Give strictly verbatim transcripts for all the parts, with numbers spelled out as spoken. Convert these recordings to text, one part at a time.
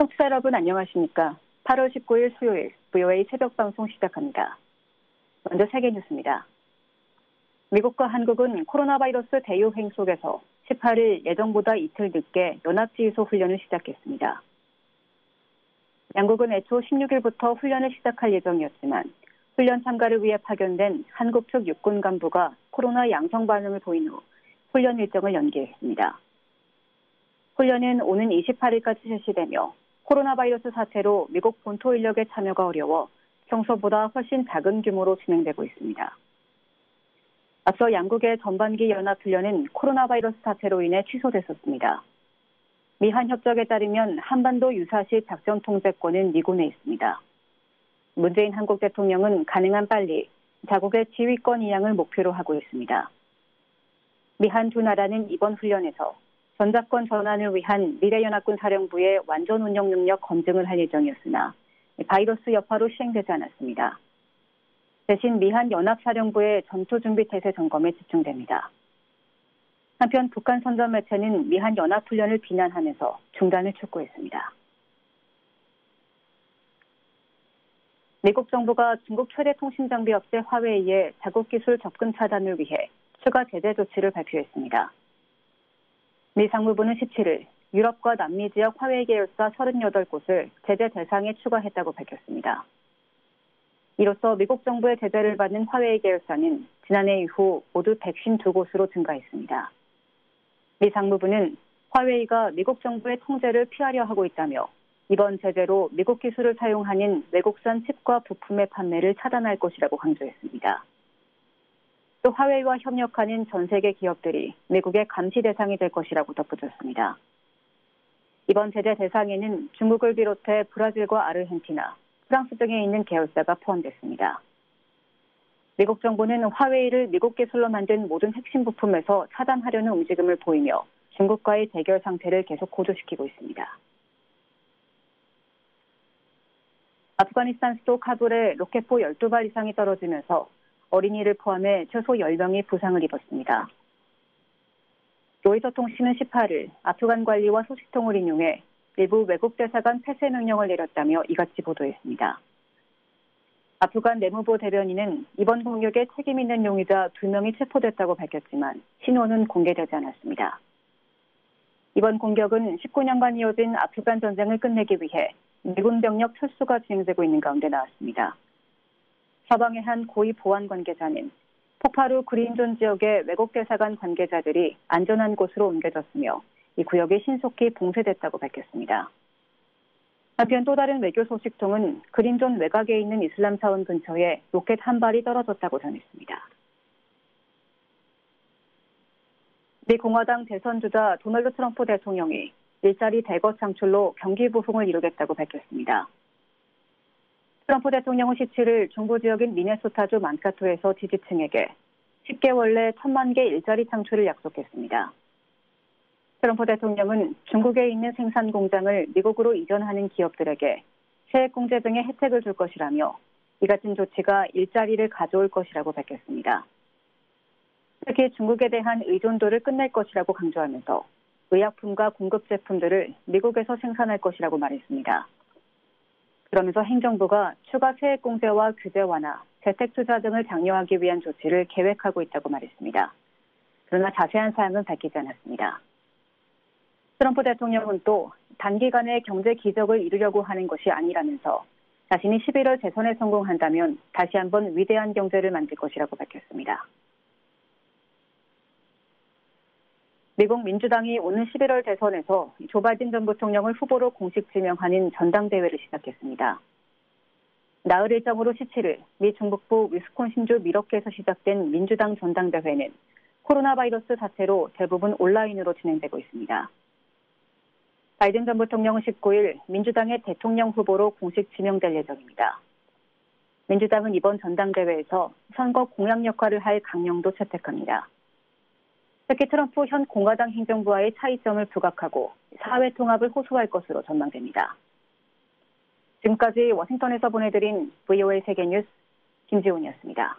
청취자 여러분 안녕하십니까? 팔월 십구일 수요일 브이오에이 새벽 방송 시작합니다. 먼저 세계 뉴스입니다. 미국과 한국은 코로나 바이러스 대유행 속에서 십팔일 예정보다 이틀 늦게 연합지휘소 훈련을 시작했습니다. 양국은 애초 십육일부터 훈련을 시작할 예정이었지만 훈련 참가를 위해 파견된 한국 측 육군 간부가 코로나 양성 반응을 보인 후 훈련 일정을 연기했습니다. 훈련은 오는 이십팔일까지 실시되며 코로나 바이러스 사태로 미국 본토 인력의 참여가 어려워 평소보다 훨씬 작은 규모로 진행되고 있습니다. 앞서 양국의 전반기 연합훈련은 코로나 바이러스 사태로 인해 취소됐었습니다. 미한 협정에 따르면 한반도 유사시 작전 통제권은 미군에 있습니다. 문재인 한국 대통령은 가능한 빨리 자국의 지휘권 이양을 목표로 하고 있습니다. 미한 두 나라는 이번 훈련에서 전작권 전환을 위한 미래연합군 사령부의 완전 운영 능력 검증을 할 예정이었으나 바이러스 여파로 시행되지 않았습니다. 대신 미한 연합사령부의 전투준비 태세 점검에 집중됩니다. 한편 북한 선전 매체는 미한 연합훈련을 비난하면서 중단을 촉구했습니다. 미국 정부가 중국 최대 통신장비 업체 화웨이의 자국 기술 접근 차단을 위해 추가 제재 조치를 발표했습니다. 미 상무부는 십칠일 유럽과 남미 지역 화웨이 계열사 서른여덟 곳을 제재 대상에 추가했다고 밝혔습니다. 이로써 미국 정부의 제재를 받는 화웨이 계열사는 지난해 이후 모두 백오십이 곳으로 증가했습니다. 미 상무부는 화웨이가 미국 정부의 통제를 피하려 하고 있다며 이번 제재로 미국 기술을 사용하는 외국산 칩과 부품의 판매를 차단할 것이라고 강조했습니다. 또 화웨이와 협력하는 전 세계 기업들이 미국의 감시 대상이 될 것이라고 덧붙였습니다. 이번 제재 대상에는 중국을 비롯해 브라질과 아르헨티나, 프랑스 등에 있는 계열사가 포함됐습니다. 미국 정부는 화웨이를 미국 기술로 만든 모든 핵심 부품에서 차단하려는 움직임을 보이며 중국과의 대결 상태를 계속 고조시키고 있습니다. 아프가니스탄 수도 카불에 로켓포 열두 발 이상이 떨어지면서 어린이를 포함해 최소 열 명이 부상을 입었습니다. 로이터 통신은 십팔일 아프간 관리와 소식통을 인용해 일부 외국 대사관 폐쇄 명령을 내렸다며 이같이 보도했습니다. 아프간 내무부 대변인은 이번 공격에 책임 있는 용의자 두 명이 체포됐다고 밝혔지만 신원은 공개되지 않았습니다. 이번 공격은 십구 년간 이어진 아프간 전쟁을 끝내기 위해 미군 병력 철수가 진행되고 있는 가운데 나왔습니다. 서방의 한 고위 보안 관계자는 폭발 후 그린존 지역의 외국 대사관 관계자들이 안전한 곳으로 옮겨졌으며 이 구역이 신속히 봉쇄됐다고 밝혔습니다. 한편 또 다른 외교 소식통은 그린존 외곽에 있는 이슬람 사원 근처에 로켓 한 발이 떨어졌다고 전했습니다. 미 공화당 대선 주자 도널드 트럼프 대통령이 일자리 대거 창출로 경기 부흥을 이루겠다고 밝혔습니다. 트럼프 대통령은 십칠일 중부 지역인 미네소타주 만카토에서 지지층에게 십 개월 내 천만 개 일자리 창출을 약속했습니다. 트럼프 대통령은 중국에 있는 생산 공장을 미국으로 이전하는 기업들에게 세액공제 등의 혜택을 줄 것이라며 이 같은 조치가 일자리를 가져올 것이라고 밝혔습니다. 특히 중국에 대한 의존도를 끝낼 것이라고 강조하면서 의약품과 공급 제품들을 미국에서 생산할 것이라고 말했습니다. 그러면서 행정부가 추가 세액공제와 규제 완화, 재택투자 등을 장려하기 위한 조치를 계획하고 있다고 말했습니다. 그러나 자세한 사항은 밝히지 않았습니다. 트럼프 대통령은 또 단기간에 경제 기적을 이루려고 하는 것이 아니라면서 자신이 십일월 재선에 성공한다면 다시 한번 위대한 경제를 만들 것이라고 밝혔습니다. 미국 민주당이 오는 십일월 대선에서 조 바이든 전 부통령을 후보로 공식 지명하는 전당대회를 시작했습니다. 나흘 일정으로 십칠일 미 중북부 위스콘신주 밀워키에서 시작된 민주당 전당대회는 코로나 바이러스 사태로 대부분 온라인으로 진행되고 있습니다. 바이든 전 부통령은 십구일 민주당의 대통령 후보로 공식 지명될 예정입니다. 민주당은 이번 전당대회에서 선거 공약 역할을 할 강령도 채택합니다. 특히 트럼프 현 공화당 행정부와의 차이점을 부각하고 사회 통합을 호소할 것으로 전망됩니다. 지금까지 워싱턴에서 보내드린 브이오에이 세계뉴스 김지훈이었습니다.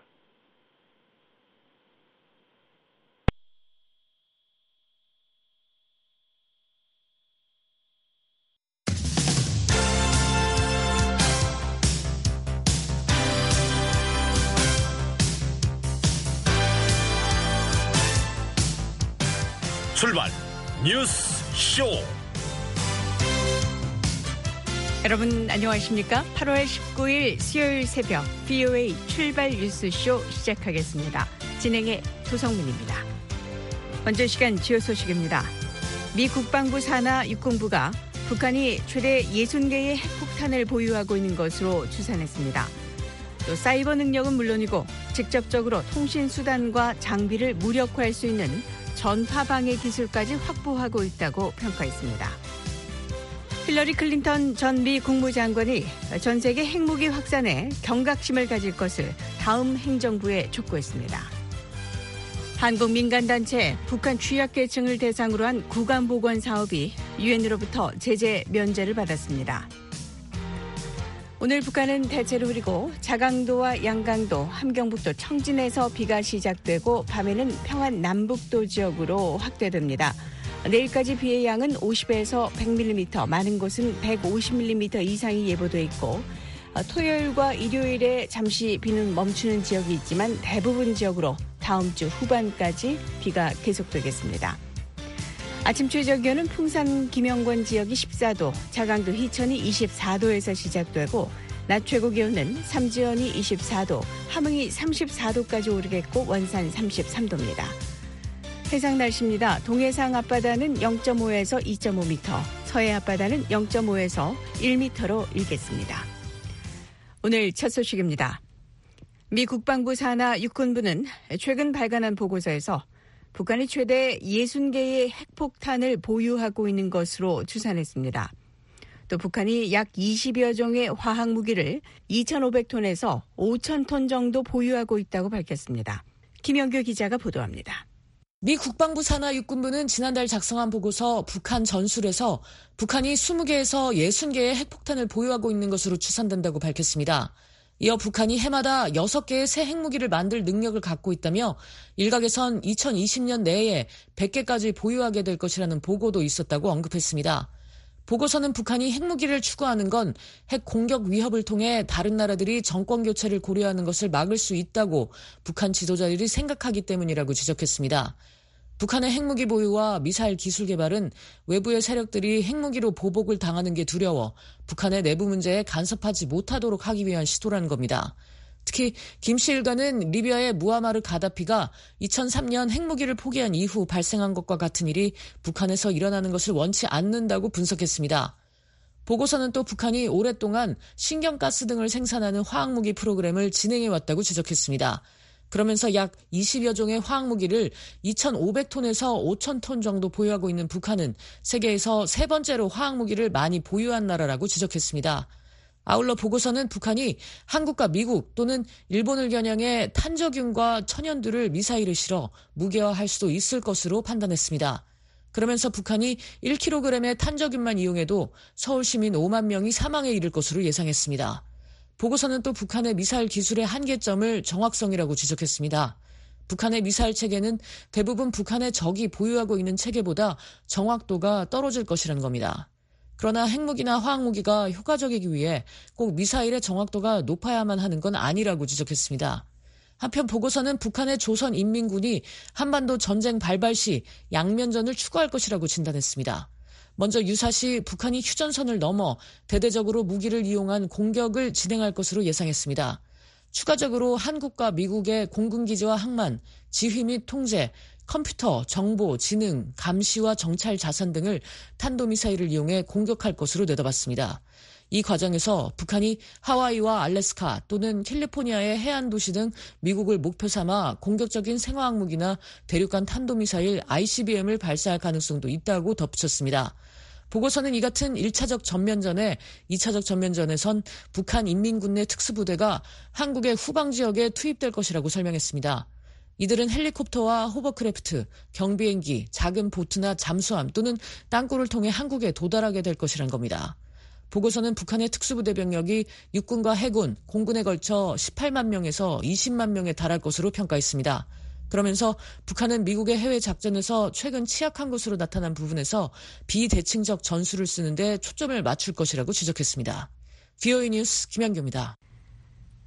출발 뉴스 쇼. 여러분 안녕하십니까? 팔월 십구일 수요일 새벽 브이오에이 출발 뉴스쇼 시작하겠습니다. 진행의 도성민입니다. 먼저 시간 주요 소식입니다. 미 국방부 산하 육군부가 북한이 최대 예순 개의 핵폭탄을 보유하고 있는 것으로 추산했습니다. 또 사이버 능력은 물론이고 직접적으로 통신수단과 장비를 무력화할 수 있는 전파 방해 기술까지 확보하고 있다고 평가했습니다. 힐러리 클린턴 전 미 국무장관이 전 세계 핵무기 확산에 경각심을 가질 것을 다음 행정부에 촉구했습니다. 한국 민간단체 북한 취약계층을 대상으로 한 구간보건 사업이 유엔으로부터 제재 면제를 받았습니다. 오늘 북한은 대체로 흐리고 자강도와 양강도, 함경북도, 청진에서 비가 시작되고 밤에는 평안 남북도 지역으로 확대됩니다. 내일까지 비의 양은 오십에서 백 밀리미터, 많은 곳은 백오십 밀리미터 이상이 예보돼 있고 토요일과 일요일에 잠시 비는 멈추는 지역이 있지만 대부분 지역으로 다음 주 후반까지 비가 계속되겠습니다. 아침 최저 기온은 풍산 김영권 지역이 십사도, 자강도 희천이 이십사도에서 시작되고 낮 최고 기온은 삼지연이 이십사도, 함흥이 삼십사도까지 오르겠고 원산 삼십삼도입니다. 해상 날씨입니다. 동해상 앞바다는 영점오에서 이점오 미터, 서해 앞바다는 영점오에서 일 미터로 일겠습니다. 오늘 첫 소식입니다. 미 국방부 산하 육군부는 최근 발간한 보고서에서 북한이 최대 예순 개의 핵폭탄을 보유하고 있는 것으로 추산했습니다. 또 북한이 약 이십여 종의 화학무기를 이천오백 톤에서 오천 톤 정도 보유하고 있다고 밝혔습니다. 김영규 기자가 보도합니다. 미 국방부 산하 육군부는 지난달 작성한 보고서 북한 전술에서 북한이 이십 개에서 육십 개의 핵폭탄을 보유하고 있는 것으로 추산된다고 밝혔습니다. 이어 북한이 해마다 여섯 개의 새 핵무기를 만들 능력을 갖고 있다며 일각에선 이천이십 년 내에 백 개까지 보유하게 될 것이라는 보고도 있었다고 언급했습니다. 보고서는 북한이 핵무기를 추구하는 건 핵 공격 위협을 통해 다른 나라들이 정권 교체를 고려하는 것을 막을 수 있다고 북한 지도자들이 생각하기 때문이라고 지적했습니다. 북한의 핵무기 보유와 미사일 기술 개발은 외부의 세력들이 핵무기로 보복을 당하는 게 두려워 북한의 내부 문제에 간섭하지 못하도록 하기 위한 시도라는 겁니다. 특히 김씨 일가는 리비아의 무아마르 가다피가 이천삼 년 핵무기를 포기한 이후 발생한 것과 같은 일이 북한에서 일어나는 것을 원치 않는다고 분석했습니다. 보고서는 또 북한이 오랫동안 신경가스 등을 생산하는 화학무기 프로그램을 진행해왔다고 지적했습니다. 그러면서 약 이십여 종의 화학무기를 이천오백 톤에서 오천 톤 정도 보유하고 있는 북한은 세계에서 세 번째로 화학무기를 많이 보유한 나라라고 지적했습니다. 아울러 보고서는 북한이 한국과 미국 또는 일본을 겨냥해 탄저균과 천연두를 미사일에 실어 무기화할 수도 있을 것으로 판단했습니다. 그러면서 북한이 일 킬로그램의 탄저균만 이용해도 서울 시민 오만 명이 사망에 이를 것으로 예상했습니다. 보고서는 또 북한의 미사일 기술의 한계점을 정확성이라고 지적했습니다. 북한의 미사일 체계는 대부분 북한의 적이 보유하고 있는 체계보다 정확도가 떨어질 것이라는 겁니다. 그러나 핵무기나 화학무기가 효과적이기 위해 꼭 미사일의 정확도가 높아야만 하는 건 아니라고 지적했습니다. 한편 보고서는 북한의 조선인민군이 한반도 전쟁 발발 시 양면전을 추구할 것이라고 진단했습니다. 먼저 유사시 북한이 휴전선을 넘어 대대적으로 무기를 이용한 공격을 진행할 것으로 예상했습니다. 추가적으로 한국과 미국의 공군기지와 항만, 지휘 및 통제, 컴퓨터, 정보, 지능, 감시와 정찰 자산 등을 탄도미사일을 이용해 공격할 것으로 내다봤습니다. 이 과정에서 북한이 하와이와 알래스카 또는 캘리포니아의 해안 도시 등 미국을 목표 삼아 공격적인 생화학무기나 대륙간 탄도미사일 아이씨비엠을 발사할 가능성도 있다고 덧붙였습니다. 보고서는 이 같은 일 차적 전면전에 이 차적 전면전에선 북한 인민군 내 특수부대가 한국의 후방 지역에 투입될 것이라고 설명했습니다. 이들은 헬리콥터와 호버크래프트, 경비행기, 작은 보트나 잠수함 또는 땅굴을 통해 한국에 도달하게 될 것이란 겁니다. 보고서는 북한의 특수부대 병력이 육군과 해군, 공군에 걸쳐 십팔만 명에서 이십만 명에 달할 것으로 평가했습니다. 그러면서 북한은 미국의 해외 작전에서 최근 취약한 것으로 나타난 부분에서 비대칭적 전술을 쓰는데 초점을 맞출 것이라고 지적했습니다. 브이오에이 뉴스 김현규입니다.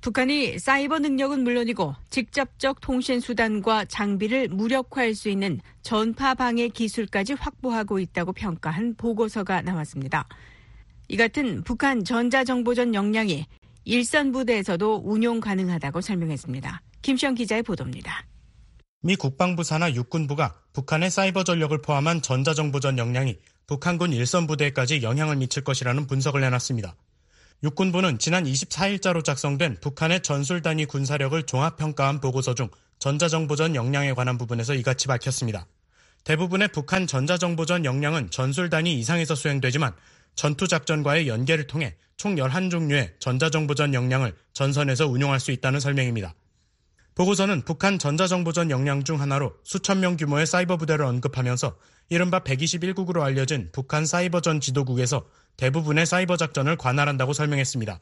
북한이 사이버 능력은 물론이고 직접적 통신 수단과 장비를 무력화할 수 있는 전파 방해 기술까지 확보하고 있다고 평가한 보고서가 나왔습니다. 이 같은 북한 전자정보전 역량이 일선 부대에서도 운용 가능하다고 설명했습니다. 김시영 기자의 보도입니다. 미 국방부 산하 육군부가 북한의 사이버 전력을 포함한 전자정보전 역량이 북한군 일선 부대에까지 영향을 미칠 것이라는 분석을 내놨습니다. 육군부는 지난 이십사일자로 작성된 북한의 전술 단위 군사력을 종합평가한 보고서 중 전자정보전 역량에 관한 부분에서 이같이 밝혔습니다. 대부분의 북한 전자정보전 역량은 전술 단위 이상에서 수행되지만 전투작전과의 연계를 통해 총 열한 종류의 전자정보전 역량을 전선에서 운용할 수 있다는 설명입니다. 보고서는 북한 전자정보전 역량 중 하나로 수천 명 규모의 사이버 부대를 언급하면서 이른바 백이십일국으로 알려진 북한 사이버전 지도국에서 대부분의 사이버 작전을 관할한다고 설명했습니다.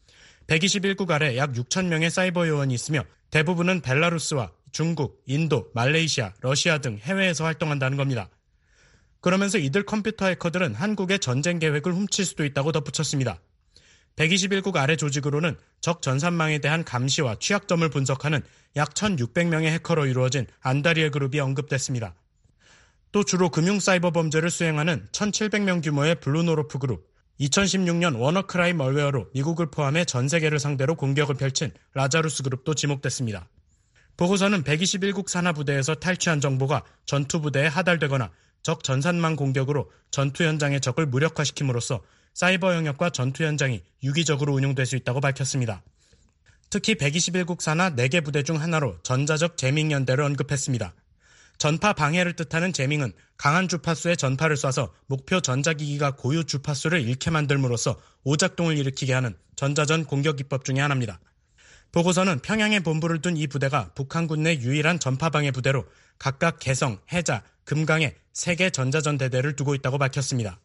백이십일국 아래 약 육천 명의 사이버 요원이 있으며 대부분은 벨라루스와 중국, 인도, 말레이시아, 러시아 등 해외에서 활동한다는 겁니다. 그러면서 이들 컴퓨터 해커들은 한국의 전쟁 계획을 훔칠 수도 있다고 덧붙였습니다. 백이십일국 아래 조직으로는 적 전산망에 대한 감시와 취약점을 분석하는 약 천육백 명의 해커로 이루어진 안다리엘 그룹이 언급됐습니다. 또 주로 금융사이버 범죄를 수행하는 천칠백 명 규모의 블루노로프 그룹, 이천십육년 워너크라이 멀웨어로 미국을 포함해 전 세계를 상대로 공격을 펼친 라자루스 그룹도 지목됐습니다. 보고서는 백이십일국 산하부대에서 탈취한 정보가 전투부대에 하달되거나 적 전산망 공격으로 전투 현장의 적을 무력화시킴으로써 사이버 영역과 전투 현장이 유기적으로 운용될 수 있다고 밝혔습니다. 특히 백이십일국 산하 네 개 부대 중 하나로 전자적 재밍연대를 언급했습니다. 전파 방해를 뜻하는 재밍은 강한 주파수의 전파를 쏴서 목표 전자기기가 고유 주파수를 잃게 만들므로써 오작동을 일으키게 하는 전자전 공격 기법 중의 하나입니다. 보고서는 평양에 본부를 둔 이 부대가 북한군 내 유일한 전파 방해 부대로 각각 개성, 해자, 금강에 세 개 전자전 대대를 두고 있다고 밝혔습니다.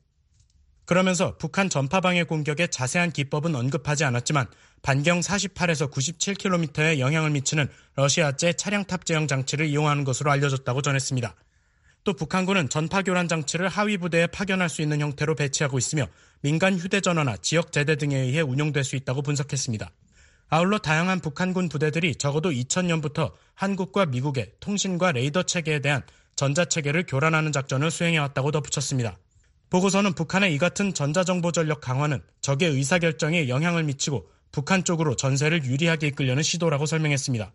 그러면서 북한 전파방해 공격의 자세한 기법은 언급하지 않았지만 반경 사십팔에서 구십칠 킬로미터에 영향을 미치는 러시아제 차량 탑재형 장치를 이용하는 것으로 알려졌다고 전했습니다. 또 북한군은 전파교란 장치를 하위 부대에 파견할 수 있는 형태로 배치하고 있으며 민간 휴대전화나 지역 제대 등에 의해 운용될 수 있다고 분석했습니다. 아울러 다양한 북한군 부대들이 적어도 이천년부터 한국과 미국의 통신과 레이더 체계에 대한 전자체계를 교란하는 작전을 수행해왔다고 덧붙였습니다. 보고서는 북한의 이 같은 전자정보 전력 강화는 적의 의사결정에 영향을 미치고 북한 쪽으로 전세를 유리하게 이끌려는 시도라고 설명했습니다.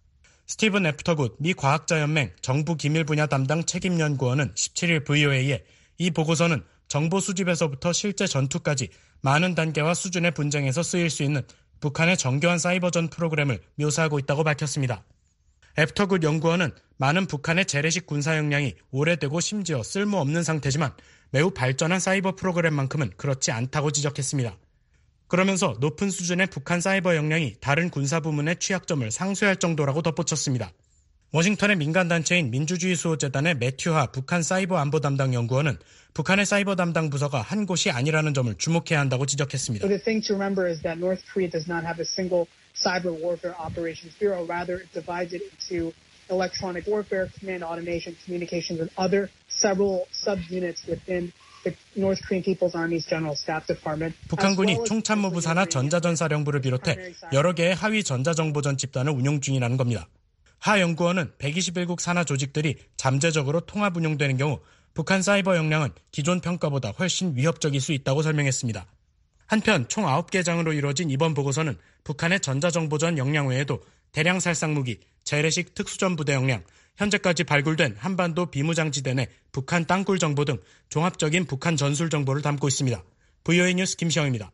스티븐 애프터굿 미 과학자연맹 정부 기밀 분야 담당 책임연구원은 십칠일 브이오에이에 이 보고서는 정보 수집에서부터 실제 전투까지 많은 단계와 수준의 분쟁에서 쓰일 수 있는 북한의 정교한 사이버전 프로그램을 묘사하고 있다고 밝혔습니다. 애프터굿 연구원은 많은 북한의 재래식 군사 역량이 오래되고 심지어 쓸모없는 상태지만 매우 발전한 사이버 프로그램만큼은 그렇지 않다고 지적했습니다. 그러면서 높은 수준의 북한 사이버 역량이 다른 군사 부문의 취약점을 상쇄할 정도라고 덧붙였습니다. 워싱턴의 민간단체인 민주주의수호재단의 매튜하 북한 사이버 안보 담당 연구원은 북한의 사이버 담당 부서가 한 곳이 아니라는 점을 주목해야 한다고 지적했습니다. The thing to remember is that North Korea does not have a single cyber warfare operations bureau. Rather, it divides it into electronic warfare, command automation, communications, and other several subunits within the North Korean People's Army's General Staff Department. 북한군이 총참모부 산하 전자전사령부를 비롯해 여러 개의 하위 전자정보전 집단을 운용 중이라는 겁니다. 하 연구원은 백이십일국 산하 조직들이 잠재적으로 통합 운용되는 경우 북한 사이버 역량은 기존 평가보다 훨씬 위협적일 수 있다고 설명했습니다. 한편 총 아홉 개 장으로 이루어진 이번 보고서는 북한의 전자정보전 역량 외에도 대량 살상무기, 재래식 특수전 부대 역량, 현재까지 발굴된 한반도 비무장지대 내 북한 땅굴 정보 등 종합적인 북한 전술 정보를 담고 있습니다. 브이오에이 뉴스 김시영입니다.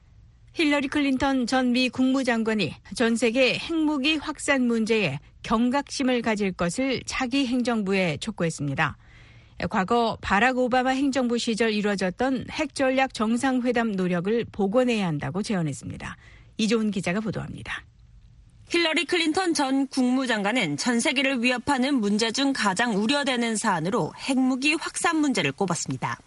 힐러리 클린턴 전 미 국무장관이 전 세계 핵무기 확산 문제에 경각심을 가질 것을 차기 행정부에 촉구했습니다. 과거 바락 오바마 행정부 시절 이루어졌던 핵전략 정상회담 노력을 복원해야 한다고 제언했습니다. 이조은 기자가 보도합니다. 힐러리 클린턴 전 국무장관은 전 세계를 위협하는 문제 중 가장 우려되는 사안으로 핵무기 확산 문제를 꼽았습니다.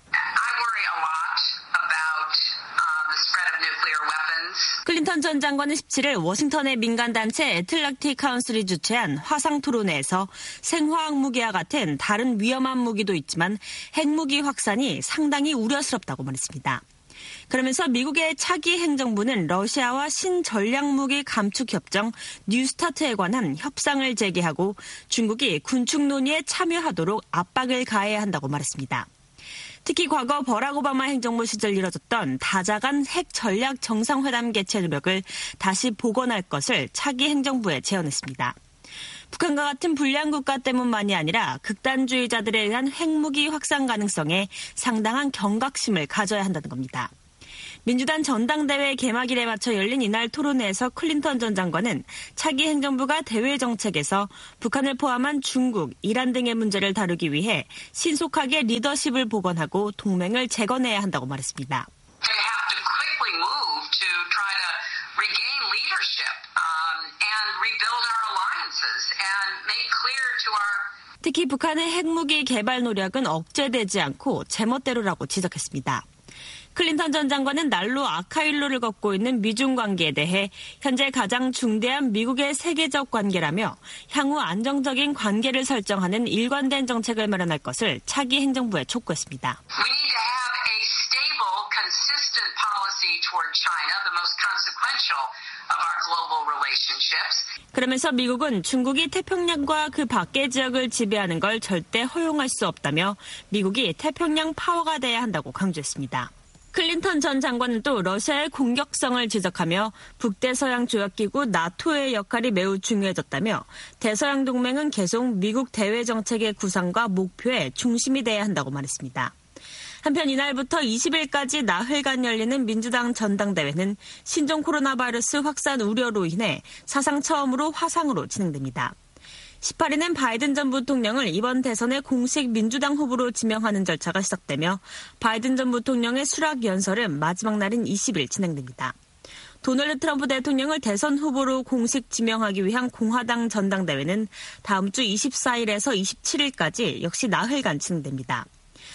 클린턴 전 장관은 십칠일 워싱턴의 민간단체 애틀랜틱 카운슬이 주최한 화상 토론회에서 생화학 무기와 같은 다른 위험한 무기도 있지만 핵무기 확산이 상당히 우려스럽다고 말했습니다. 그러면서 미국의 차기 행정부는 러시아와 신전략무기 감축협정 뉴스타트에 관한 협상을 재개하고 중국이 군축 논의에 참여하도록 압박을 가해야 한다고 말했습니다. 특히 과거 버락 오바마 행정부 시절 이뤄졌던 다자간 핵 전략 정상회담 개최 노력을 다시 복원할 것을 차기 행정부에 제언했습니다. 북한과 같은 불량 국가 때문만이 아니라 극단주의자들에 의한 핵무기 확산 가능성에 상당한 경각심을 가져야 한다는 겁니다. 민주당 전당대회 개막일에 맞춰 열린 이날 토론회에서 클린턴 전 장관은 차기 행정부가 대외 정책에서 북한을 포함한 중국, 이란 등의 문제를 다루기 위해 신속하게 리더십을 복원하고 동맹을 재건해야 한다고 말했습니다. 특히 북한의 핵무기 개발 노력은 억제되지 않고 제멋대로라고 지적했습니다. 클린턴 전 장관은 날로 아카일로를 걷고 있는 미중 관계에 대해 현재 가장 중대한 미국의 세계적 관계라며 향후 안정적인 관계를 설정하는 일관된 정책을 마련할 것을 차기 행정부에 촉구했습니다. We need to have a stable, consistent policy toward China, the most consequential of our global relationships. 그러면서 미국은 중국이 태평양과 그 밖의 지역을 지배하는 걸 절대 허용할 수 없다며 미국이 태평양 파워가 돼야 한다고 강조했습니다. 클린턴 전 장관은 또 러시아의 공격성을 지적하며 북대서양 조약기구 나토의 역할이 매우 중요해졌다며 대서양 동맹은 계속 미국 대외 정책의 구상과 목표의 중심이 돼야 한다고 말했습니다. 한편 이날부터 이십 일까지 나흘간 열리는 민주당 전당대회는 신종 코로나 바이러스 확산 우려로 인해 사상 처음으로 화상으로 진행됩니다. 십팔 일엔 바이든 전 부통령을 이번 대선의 공식 민주당 후보로 지명하는 절차가 시작되며 바이든 전 부통령의 수락 연설은 마지막 날인 이십 일 진행됩니다. 도널드 트럼프 대통령을 대선 후보로 공식 지명하기 위한 공화당 전당대회는 다음 주 이십사 일에서 이십칠 일까지 역시 나흘간 진행됩니다.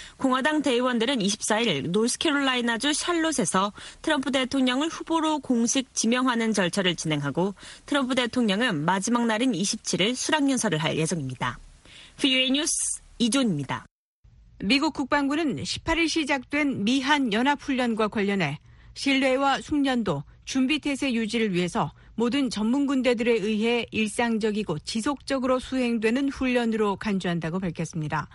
공화당 대의원들은 이십사 일 노스캐롤라이나주 샬롯에서 트럼프 대통령을 후보로 공식 지명하는 절차를 진행하고 트럼프 대통령은 마지막 날인 이십칠 일 수락연설을 할 예정입니다. 브이오에이 뉴스 이존입니다. 미국 국방부는 십팔 일 시작된 미한 연합훈련과 관련해 신뢰와 숙련도, 준비태세 유지를 위해서 모든 전문 군대들에 의해 일상적이고 지속적으로 수행되는 훈련으로 간주한다고 밝혔습니다.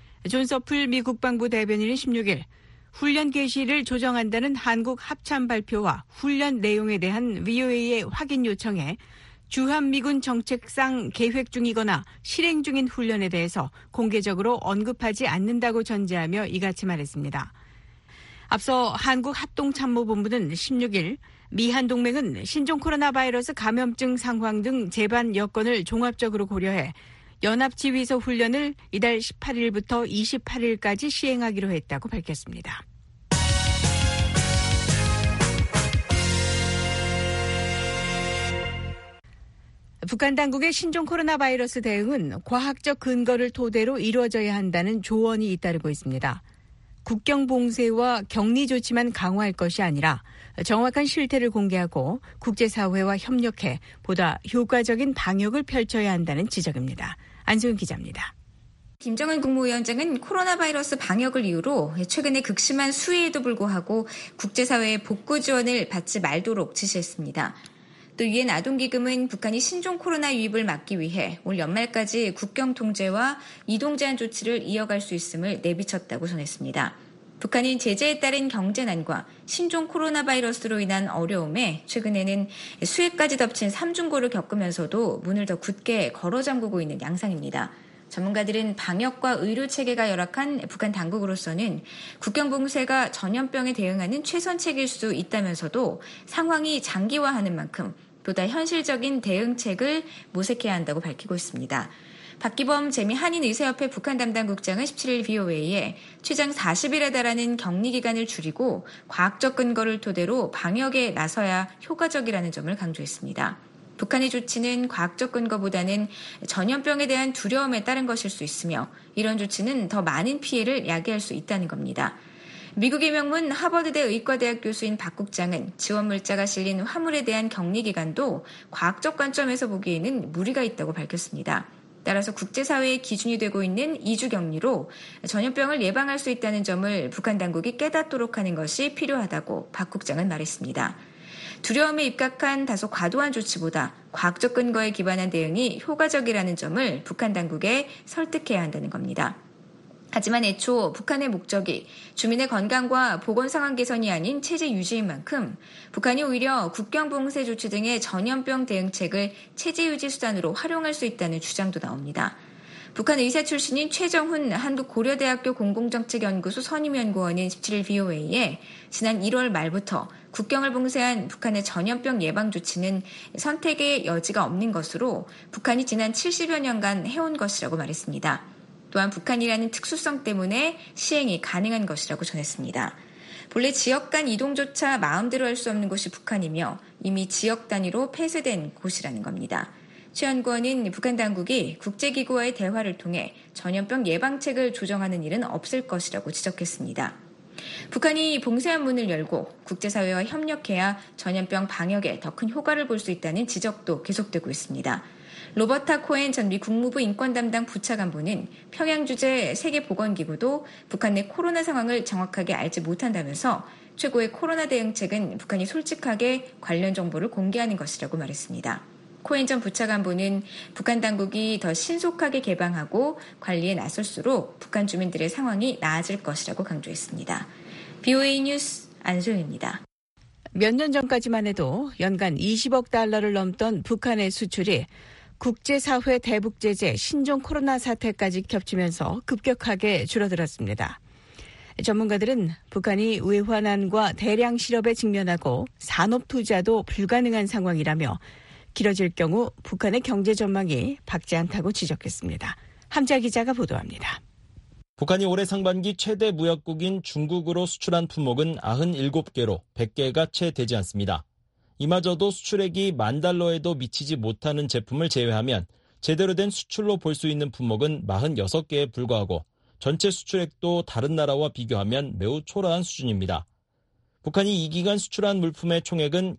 존 서플 미 국방부 대변인은 십육 일 훈련 개시를 조정한다는 한국 합참 발표와 훈련 내용에 대한 브이오에이의 확인 요청에 주한미군 정책상 계획 중이거나 실행 중인 훈련에 대해서 공개적으로 언급하지 않는다고 전제하며 이같이 말했습니다. 앞서 한국합동참모본부는 십육 일 미한 동맹은 신종 코로나 바이러스 감염증 상황 등 재반 여건을 종합적으로 고려해 연합지휘소 훈련을 이달 십팔 일부터 이십팔 일까지 시행하기로 했다고 밝혔습니다. 북한 당국의 신종 코로나 바이러스 대응은 과학적 근거를 토대로 이루어져야 한다는 조언이 잇따르고 있습니다. 국경 봉쇄와 격리 조치만 강화할 것이 아니라 정확한 실태를 공개하고 국제사회와 협력해 보다 효과적인 방역을 펼쳐야 한다는 지적입니다. 안소영 기자입니다. 김정은 국무위원장은 코로나 바이러스 방역을 이유로 최근에 극심한 수해에도 불구하고 국제사회의 복구 지원을 받지 말도록 지시했습니다. 또 유엔 아동기금은 북한이 신종 코로나 유입을 막기 위해 올 연말까지 국경 통제와 이동 제한 조치를 이어갈 수 있음을 내비쳤다고 전했습니다. 북한이 제재에 따른 경제난과 신종 코로나 바이러스로 인한 어려움에 최근에는 수해까지 덮친 삼중고를 겪으면서도 문을 더 굳게 걸어 잠그고 있는 양상입니다. 전문가들은 방역과 의료 체계가 열악한 북한 당국으로서는 국경 봉쇄가 전염병에 대응하는 최선책일 수 있다면서도 상황이 장기화하는 만큼 보다 현실적인 대응책을 모색해야 한다고 밝히고 있습니다. 박기범 재미한인의사협회 북한 담당국장은 십칠 일 브이오에이에 최장 사십 일에 달하는 격리기간을 줄이고 과학적 근거를 토대로 방역에 나서야 효과적이라는 점을 강조했습니다. 북한의 조치는 과학적 근거보다는 전염병에 대한 두려움에 따른 것일 수 있으며 이런 조치는 더 많은 피해를 야기할 수 있다는 겁니다. 미국의 명문 하버드대 의과대학 교수인 박 국장은 지원 물자가 실린 화물에 대한 격리 기간도 과학적 관점에서 보기에는 무리가 있다고 밝혔습니다. 따라서 국제사회의 기준이 되고 있는 이 주 격리로 전염병을 예방할 수 있다는 점을 북한 당국이 깨닫도록 하는 것이 필요하다고 박 국장은 말했습니다. 두려움에 입각한 다소 과도한 조치보다 과학적 근거에 기반한 대응이 효과적이라는 점을 북한 당국에 설득해야 한다는 겁니다. 하지만 애초 북한의 목적이 주민의 건강과 보건 상황 개선이 아닌 체제 유지인 만큼 북한이 오히려 국경 봉쇄 조치 등의 전염병 대응책을 체제 유지 수단으로 활용할 수 있다는 주장도 나옵니다. 북한 의사 출신인 최정훈 한국고려대학교 공공정책연구소 선임연구원은 십칠 일 브이오에이에 지난 일월 말부터 국경을 봉쇄한 북한의 전염병 예방 조치는 선택의 여지가 없는 것으로 북한이 지난 칠십여 년간 해온 것이라고 말했습니다. 또한 북한이라는 특수성 때문에 시행이 가능한 것이라고 전했습니다. 본래 지역 간 이동조차 마음대로 할 수 없는 곳이 북한이며 이미 지역 단위로 폐쇄된 곳이라는 겁니다. 최 연구원은 북한 당국이 국제기구와의 대화를 통해 전염병 예방책을 조정하는 일은 없을 것이라고 지적했습니다. 북한이 봉쇄한 문을 열고 국제사회와 협력해야 전염병 방역에 더 큰 효과를 볼 수 있다는 지적도 계속되고 있습니다. 로버타 코엔 전 미 국무부 인권 담당 부차관보는 평양 주재 세계보건기구도 북한 내 코로나 상황을 정확하게 알지 못한다면서 최고의 코로나 대응책은 북한이 솔직하게 관련 정보를 공개하는 것이라고 말했습니다. 코엔 전 부차관보는 북한 당국이 더 신속하게 개방하고 관리에 나설수록 북한 주민들의 상황이 나아질 것이라고 강조했습니다. 브이오에이 뉴스 안소영입니다. 몇 년 전까지만 해도 연간 이십억 달러를 넘던 북한의 수출이 국제사회 대북 제재, 신종 코로나 사태까지 겹치면서 급격하게 줄어들었습니다. 전문가들은 북한이 외환난과 대량 실업에 직면하고 산업 투자도 불가능한 상황이라며 길어질 경우 북한의 경제 전망이 밝지 않다고 지적했습니다. 함자 기자가 보도합니다. 북한이 올해 상반기 최대 무역국인 중국으로 수출한 품목은 구십칠 개로 백 개가 채 되지 않습니다. 이마저도 수출액이 만 달러에도 미치지 못하는 제품을 제외하면 제대로 된 수출로 볼 수 있는 품목은 사십육 개에 불과하고 전체 수출액도 다른 나라와 비교하면 매우 초라한 수준입니다. 북한이 이 기간 수출한 물품의 총액은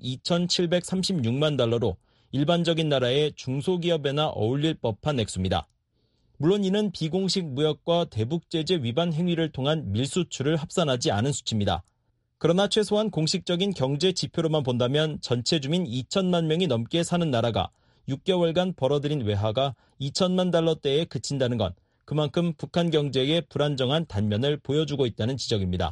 이천칠백삼십육만 달러로 일반적인 나라의 중소기업에나 어울릴 법한 액수입니다. 물론 이는 비공식 무역과 대북제재 위반 행위를 통한 밀수출을 합산하지 않은 수치입니다. 그러나 최소한 공식적인 경제 지표로만 본다면 전체 주민 이천만 명이 넘게 사는 나라가 육 개월간 벌어들인 외화가 이천만 달러대에 그친다는 건 그만큼 북한 경제의 불안정한 단면을 보여주고 있다는 지적입니다.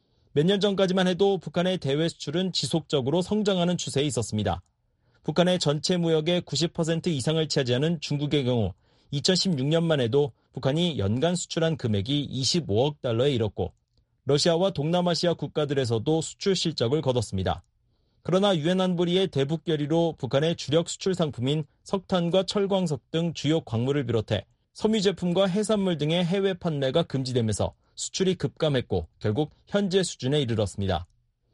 몇 년 전까지만 해도 북한의 대외 수출은 지속적으로 성장하는 추세에 있었습니다. 북한의 전체 무역의 구십 퍼센트 이상을 차지하는 중국의 경우 이천십육 년만 해도 북한이 연간 수출한 금액이 이십오억 달러에 이뤘고 러시아와 동남아시아 국가들에서도 수출 실적을 거뒀습니다. 그러나 유엔 안보리의 대북 결의로 북한의 주력 수출 상품인 석탄과 철광석 등 주요 광물을 비롯해 섬유 제품과 해산물 등의 해외 판매가 금지되면서 수출이 급감했고 결국 현재 수준에 이르렀습니다.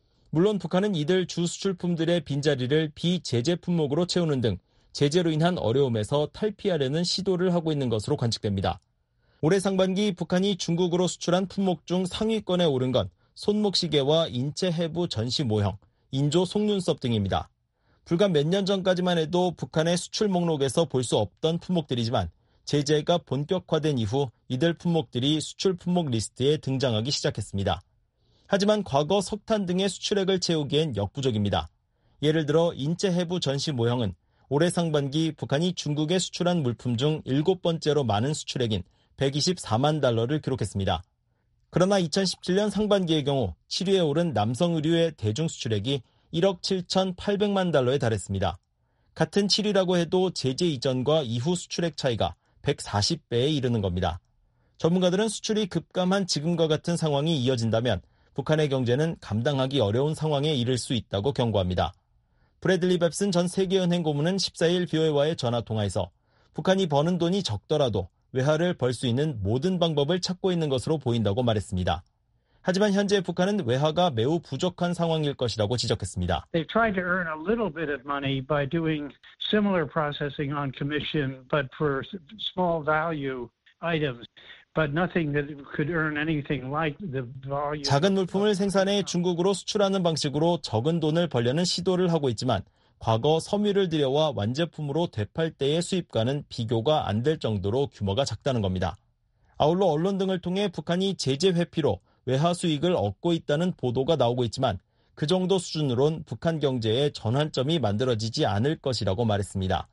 물론 북한은 이들 주 수출품들의 빈자리를 비제재 품목으로 채우는 등 제재로 인한 어려움에서 탈피하려는 시도를 하고 있는 것으로 관측됩니다. 올해 상반기 북한이 중국으로 수출한 품목 중 상위권에 오른 건 손목시계와 인체 해부 전시 모형, 인조 속눈썹 등입니다. 불과 몇 년 전까지만 해도 북한의 수출 목록에서 볼 수 없던 품목들이지만 제재가 본격화된 이후 이들 품목들이 수출 품목 리스트에 등장하기 시작했습니다. 하지만 과거 석탄 등의 수출액을 채우기엔 역부족입니다. 예를 들어 인체 해부 전시 모형은 올해 상반기 북한이 중국에 수출한 물품 중 일곱 번째로 많은 수출액인 백이십사만 달러를 기록했습니다. 그러나 이천십칠 년 상반기의 경우 칠 위에 오른 남성 의류의 대중 수출액이 일억 칠천팔백만 달러에 달했습니다. 같은 칠 위라고 해도 제재 이전과 이후 수출액 차이가 백사십 배에 이르는 겁니다. 전문가들은 수출이 급감한 지금과 같은 상황이 이어진다면 북한의 경제는 감당하기 어려운 상황에 이를 수 있다고 경고합니다. 브래들리 뱁슨 전 세계은행 고문은 십사 일 브이오에이와의 전화통화에서 북한이 버는 돈이 적더라도 외화를 벌 수 있는 모든 방법을 찾고 있는 것으로 보인다고 말했습니다. 하지만 현재 북한은 외화가 매우 부족한 상황일 것이라고 지적했습니다. They've tried to earn a little bit of money by doing similar processing on commission, but for small value items. But nothing that could earn anything like the volume. 작은 물품을 생산해 중국으로 수출하는 방식으로 적은 돈을 벌려는 시도를 하고 있지만 과거 섬유를 들여와 완제품으로 되팔 때의 수입과는 비교가 안 될 정도로 규모가 작다는 겁니다. 아울러 언론 등을 통해 북한이 제재 회피로 외화 수익을 얻고 있다는 보도가 나오고 있지만 그 정도 수준으론 북한 경제에 전환점이 만들어지지 않을 것이라고 말했습니다.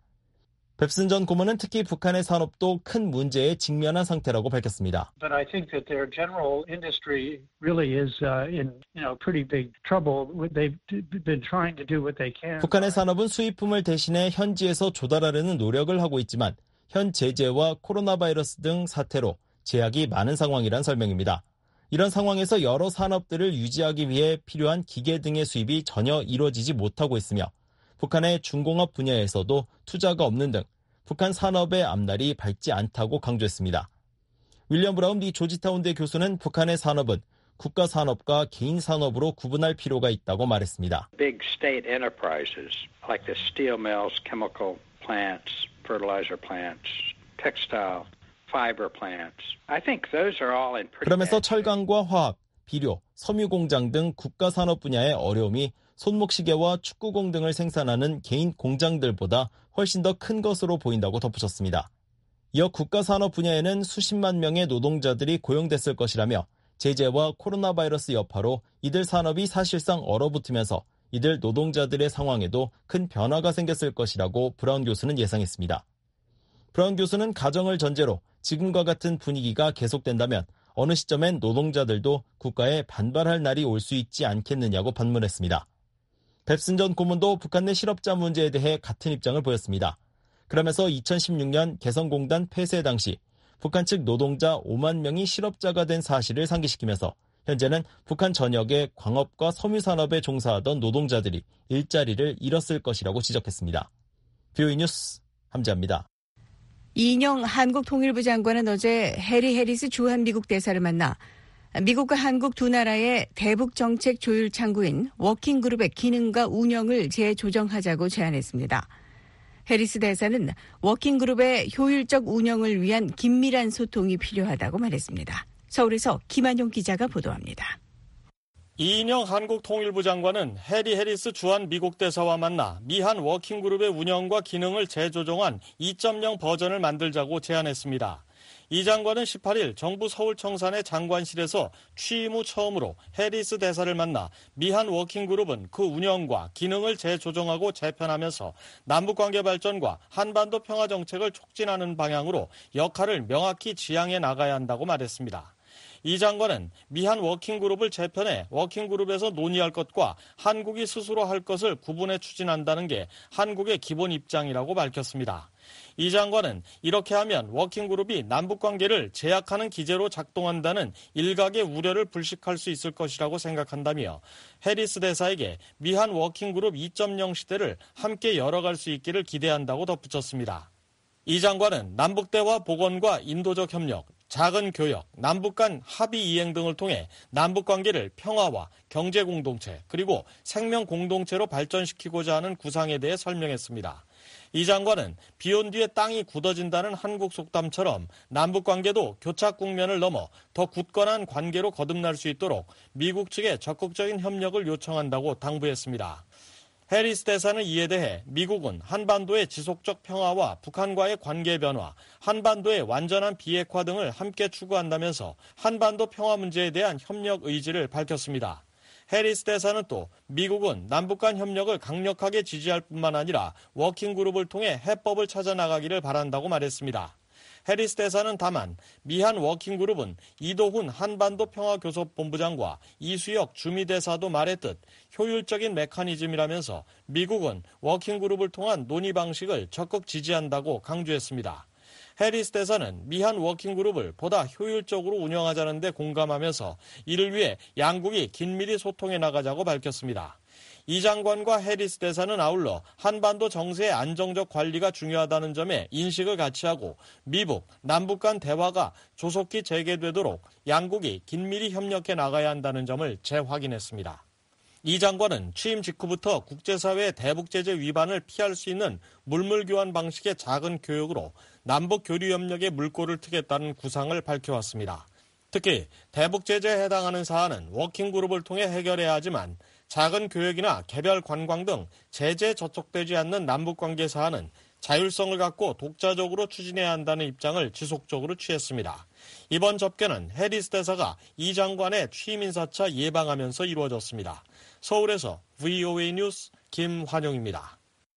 뱁슨 전 고문은 특히 북한의 산업도 큰 문제에 직면한 상태라고 밝혔습니다. But I think that their general industry really is uh, in, you know, pretty big trouble. They've been trying to do what they can. 북한의 산업은 수입품을 대신해 현지에서 조달하려는 노력을 하고 있지만 현 제재와 코로나 바이러스 등 사태로 제약이 많은 상황이란 설명입니다. 이런 상황에서 여러 산업들을 유지하기 위해 필요한 기계 등의 수입이 전혀 이루어지지 못하고 있으며 북한의 중공업 분야에서도 투자가 없는 등 북한 산업의 앞날이 밝지 않다고 강조했습니다. 윌리엄 브라운 미 조지타운대 교수는 북한의 산업은 국가 산업과 개인 산업으로 구분할 필요가 있다고 말했습니다. Big state enterprises like the steel mills, chemical plants, fertilizer plants, textile, fiber plants. I think those are all in pretty 그러면서 철강과 화학, 비료, 섬유 공장 등 국가 산업 분야의 어려움이 손목시계와 축구공 등을 생산하는 개인 공장들보다 훨씬 더 큰 것으로 보인다고 덧붙였습니다. 이어 국가 산업 분야에는 수십만 명의 노동자들이 고용됐을 것이라며 제재와 코로나 바이러스 여파로 이들 산업이 사실상 얼어붙으면서 이들 노동자들의 상황에도 큰 변화가 생겼을 것이라고 브라운 교수는 예상했습니다. 브라운 교수는 가정을 전제로 지금과 같은 분위기가 계속된다면 어느 시점엔 노동자들도 국가에 반발할 날이 올 수 있지 않겠느냐고 반문했습니다. 뱁슨 전 고문도 북한 내 실업자 문제에 대해 같은 입장을 보였습니다. 그러면서 이천십육 년 개성공단 폐쇄 당시 북한 측 노동자 오만 명이 실업자가 된 사실을 상기시키면서 현재는 북한 전역의 광업과 섬유산업에 종사하던 노동자들이 일자리를 잃었을 것이라고 지적했습니다. 비오이 뉴스 함재합니다. 이인영 한국통일부 장관은 어제 해리 해리스 주한 미국 대사를 만나 미국과 한국 두 나라의 대북 정책 조율 창구인 워킹그룹의 기능과 운영을 재조정하자고 제안했습니다. 해리스 대사는 워킹그룹의 효율적 운영을 위한 긴밀한 소통이 필요하다고 말했습니다. 서울에서 김한용 기자가 보도합니다. 이인영 한국통일부 장관은 해리 해리스 주한 미국 대사와 만나 미한 워킹그룹의 운영과 기능을 재조정한 이 점 영 버전을 만들자고 제안했습니다. 이 장관은 십팔 일 정부 서울 청산의 장관실에서 취임 후 처음으로 해리스 대사를 만나 미한 워킹그룹은 그 운영과 기능을 재조정하고 재편하면서 남북관계 발전과 한반도 평화 정책을 촉진하는 방향으로 역할을 명확히 지향해 나가야 한다고 말했습니다. 이 장관은 미한 워킹그룹을 재편해 워킹그룹에서 논의할 것과 한국이 스스로 할 것을 구분해 추진한다는 게 한국의 기본 입장이라고 밝혔습니다. 이 장관은 이렇게 하면 워킹그룹이 남북관계를 제약하는 기제로 작동한다는 일각의 우려를 불식할 수 있을 것이라고 생각한다며 해리스 대사에게 미한 워킹그룹 이 점 영 시대를 함께 열어갈 수 있기를 기대한다고 덧붙였습니다. 이 장관은 남북대화 복원과 인도적 협력, 작은 교역, 남북 간 합의 이행 등을 통해 남북 관계를 평화와 경제 공동체 그리고 생명 공동체로 발전시키고자 하는 구상에 대해 설명했습니다. 이 장관은 비온 뒤에 땅이 굳어진다는 한국 속담처럼 남북 관계도 교착 국면을 넘어 더 굳건한 관계로 거듭날 수 있도록 미국 측에 적극적인 협력을 요청한다고 당부했습니다. 해리스 대사는 이에 대해 미국은 한반도의 지속적 평화와 북한과의 관계 변화, 한반도의 완전한 비핵화 등을 함께 추구한다면서 한반도 평화 문제에 대한 협력 의지를 밝혔습니다. 해리스 대사는 또 미국은 남북 간 협력을 강력하게 지지할 뿐만 아니라 워킹그룹을 통해 해법을 찾아 나가기를 바란다고 말했습니다. 해리스 대사는 다만 미한 워킹그룹은 이도훈 한반도 평화교섭본부장과 이수혁 주미대사도 말했듯 효율적인 메커니즘이라면서 미국은 워킹그룹을 통한 논의 방식을 적극 지지한다고 강조했습니다. 해리스 대사는 미한 워킹그룹을 보다 효율적으로 운영하자는 데 공감하면서 이를 위해 양국이 긴밀히 소통해 나가자고 밝혔습니다. 이 장관과 해리스 대사는 아울러 한반도 정세의 안정적 관리가 중요하다는 점에 인식을 같이 하고 미북, 남북 간 대화가 조속히 재개되도록 양국이 긴밀히 협력해 나가야 한다는 점을 재확인했습니다. 이 장관은 취임 직후부터 국제사회의 대북제재 위반을 피할 수 있는 물물교환 방식의 작은 교역으로 남북 교류 협력에 물꼬를 트겠다는 구상을 밝혀왔습니다. 특히 대북제재에 해당하는 사안은 워킹그룹을 통해 해결해야 하지만 작은 교역이나 개별 관광 등 제재 저촉되지 않는 남북관계 사안은 자율성을 갖고 독자적으로 추진해야 한다는 입장을 지속적으로 취했습니다. 이번 접견은 해리스 대사가 이 장관의 취임 인사차 예방하면서 이루어졌습니다. 서울에서 브이오에이 뉴스 김환용입니다.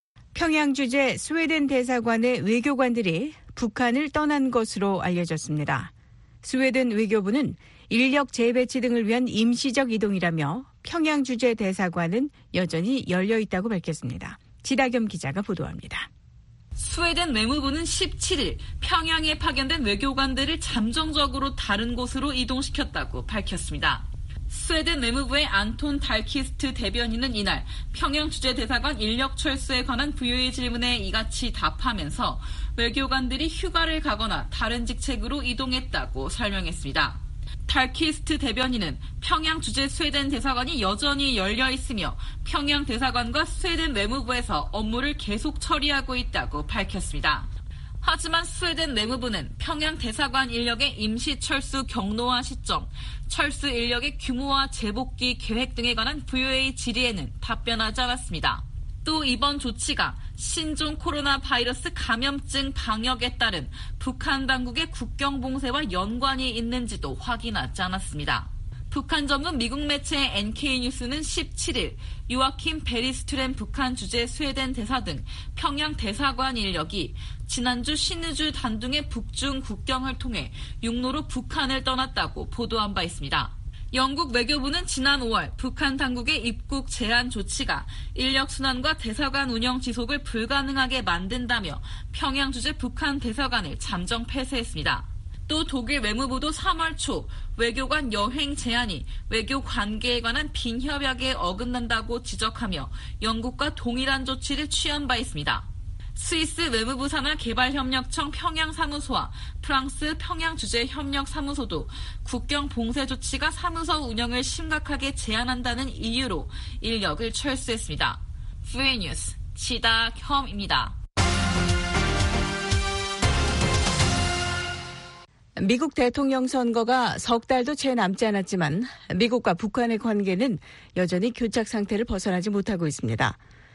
평양 주재 스웨덴 대사관의 외교관들이 북한을 떠난 것으로 알려졌습니다. 스웨덴 외교부는 인력 재배치 등을 위한 임시적 이동이라며 평양 주재 대사관은 여전히 열려 있다고 밝혔습니다. 지다겸 기자가 보도합니다. 스웨덴 외무부는 십칠일 평양에 파견된 외교관들을 잠정적으로 다른 곳으로 이동시켰다고 밝혔습니다. 스웨덴 외무부의 안톤 달키스트 대변인은 이날 평양 주재대사관 인력 철수에 관한 브이오에이 질문에 이같이 답하면서 외교관들이 휴가를 가거나 다른 직책으로 이동했다고 설명했습니다. 달키스트 대변인은 평양 주재 스웨덴 대사관이 여전히 열려 있으며 평양 대사관과 스웨덴 외무부에서 업무를 계속 처리하고 있다고 밝혔습니다. 하지만 스웨덴 내무부는 평양 대사관 인력의 임시 철수 경로와 시점, 철수 인력의 규모와 재복귀 계획 등에 관한 브이오에이 질의에는 답변하지 않았습니다. 또 이번 조치가 신종 코로나 바이러스 감염증 방역에 따른 북한 당국의 국경 봉쇄와 연관이 있는지도 확인하지 않았습니다. 북한 전문 미국 매체 엔케이뉴스는 십칠일 요아킴 베리스투렌 북한 주재 스웨덴 대사 등 평양 대사관 인력이 지난주 신의주 단둥의 북중 국경을 통해 육로로 북한을 떠났다고 보도한 바 있습니다. 영국 외교부는 지난 오월 북한 당국의 입국 제한 조치가 인력 순환과 대사관 운영 지속을 불가능하게 만든다며 평양 주재 북한 대사관을 잠정 폐쇄했습니다. 또 독일 외무부도 삼월 초 외교관 여행 제한이 외교 관계에 관한 빈협약에 어긋난다고 지적하며 영국과 동일한 조치를 취한 바 있습니다. 스위스 외무부 산하 개발협력청 평양사무소와 프랑스 평양주재협력사무소도 국경 봉쇄 조치가 사무소 운영을 심각하게 제한한다는 이유로 인력을 철수했습니다. 브이오에이 뉴스 지다겸입니다. 미국 대통령 선거가 석 달도 채 남지 않았지만 미국과 북한의 관계는 여전히 교착 상태를 벗어나지 못하고 있습니다.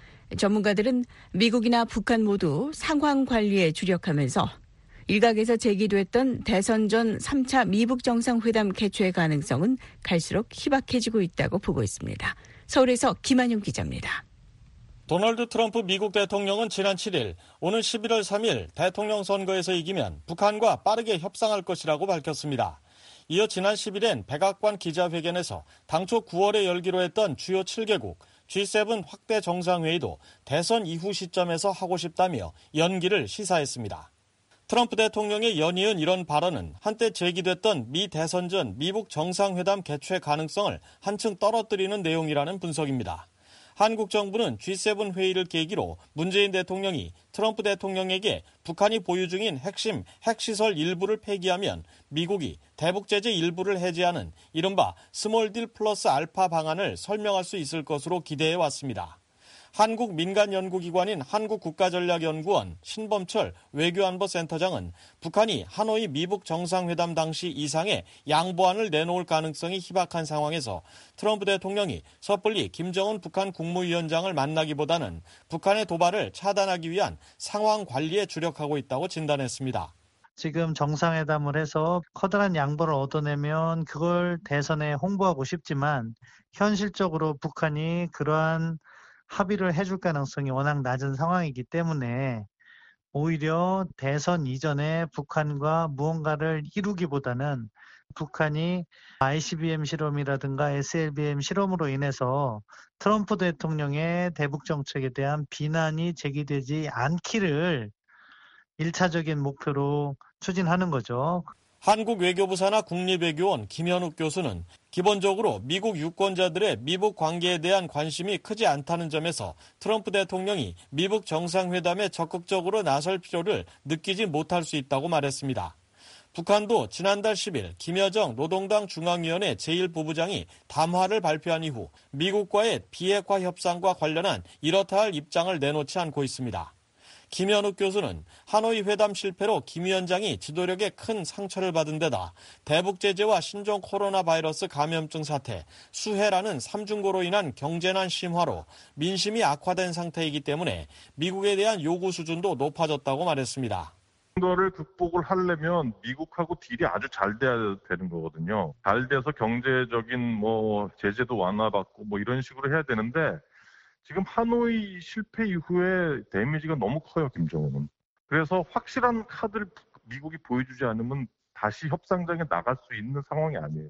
전문가들은 미국이나 북한 모두 상황 관리에 주력하면서 일각에서 제기됐던 대선 전 삼 차 미북 정상회담 개최 가능성은 갈수록 희박해지고 있다고 보고 있습니다. 서울에서 김한용 기자입니다. 도널드 트럼프 미국 대통령은 지난 칠일 오는 십일월 삼일 대통령 선거에서 이기면 북한과 빠르게 협상할 것이라고 밝혔습니다. 이어 지난 십일엔 백악관 기자회견에서 당초 구월에 열기로 했던 주요 칠 개국 지 세븐 확대 정상회의도 대선 이후 시점에서 하고 싶다며 연기를 시사했습니다. 트럼프 대통령의 연이은 이런 발언은 한때 제기됐던 미 대선 전 미북 정상회담 개최 가능성을 한층 떨어뜨리는 내용이라는 분석입니다. 한국 정부는 지 세븐 회의를 계기로 문재인 대통령이 트럼프 대통령에게 북한이 보유 중인 핵심 핵시설 일부를 폐기하면 미국이 대북 제재 일부를 해제하는 이른바 스몰딜 플러스 알파 방안을 설명할 수 있을 것으로 기대해 왔습니다. 한국 민간 연구기관인 한국국가전략연구원 신범철 외교안보센터장은 북한이 하노이 미북 정상회담 당시 이상의 양보안을 내놓을 가능성이 희박한 상황에서 트럼프 대통령이 섣불리 김정은 북한 국무위원장을 만나기보다는 북한의 도발을 차단하기 위한 상황 관리에 주력하고 있다고 진단했습니다. 지금 정상회담을 해서 커다란 양보를 얻어내면 그걸 대선에 홍보하고 싶지만 현실적으로 북한이 그러한 합의를 해줄 가능성이 워낙 낮은 상황이기 때문에 오히려 대선 이전에 북한과 무언가를 이루기보다는 북한이 아이씨비엠 실험이라든가 에스엘비엠 실험으로 인해서 트럼프 대통령의 대북 정책에 대한 비난이 제기되지 않기를 일차적인 목표로 추진하는 거죠. 한국 외교부 산하 국립외교원 김현욱 교수는 기본적으로 미국 유권자들의 미북 관계에 대한 관심이 크지 않다는 점에서 트럼프 대통령이 미북 정상회담에 적극적으로 나설 필요를 느끼지 못할 수 있다고 말했습니다. 북한도 지난달 십일 김여정 노동당 중앙위원회 제일 부부장이 담화를 발표한 이후 미국과의 비핵화 협상과 관련한 이렇다 할 입장을 내놓지 않고 있습니다. 김현욱 교수는 하노이 회담 실패로 김 위원장이 지도력에 큰 상처를 받은 데다 대북 제재와 신종 코로나 바이러스 감염증 사태, 수해라는 삼중고로 인한 경제난 심화로 민심이 악화된 상태이기 때문에 미국에 대한 요구 수준도 높아졌다고 말했습니다. 이거를 극복을 하려면 미국하고 딜이 아주 잘 돼야 되는 거거든요. 잘 돼서 경제적인 뭐 제재도 완화받고 뭐 이런 식으로 해야 되는데 지금 하노이 실패 이후에 데미지가 너무 커요, 김정은은. 그래서 확실한 카드를 미국이 보여주지 않으면 다시 협상장에 나갈 수 있는 상황이 아니에요.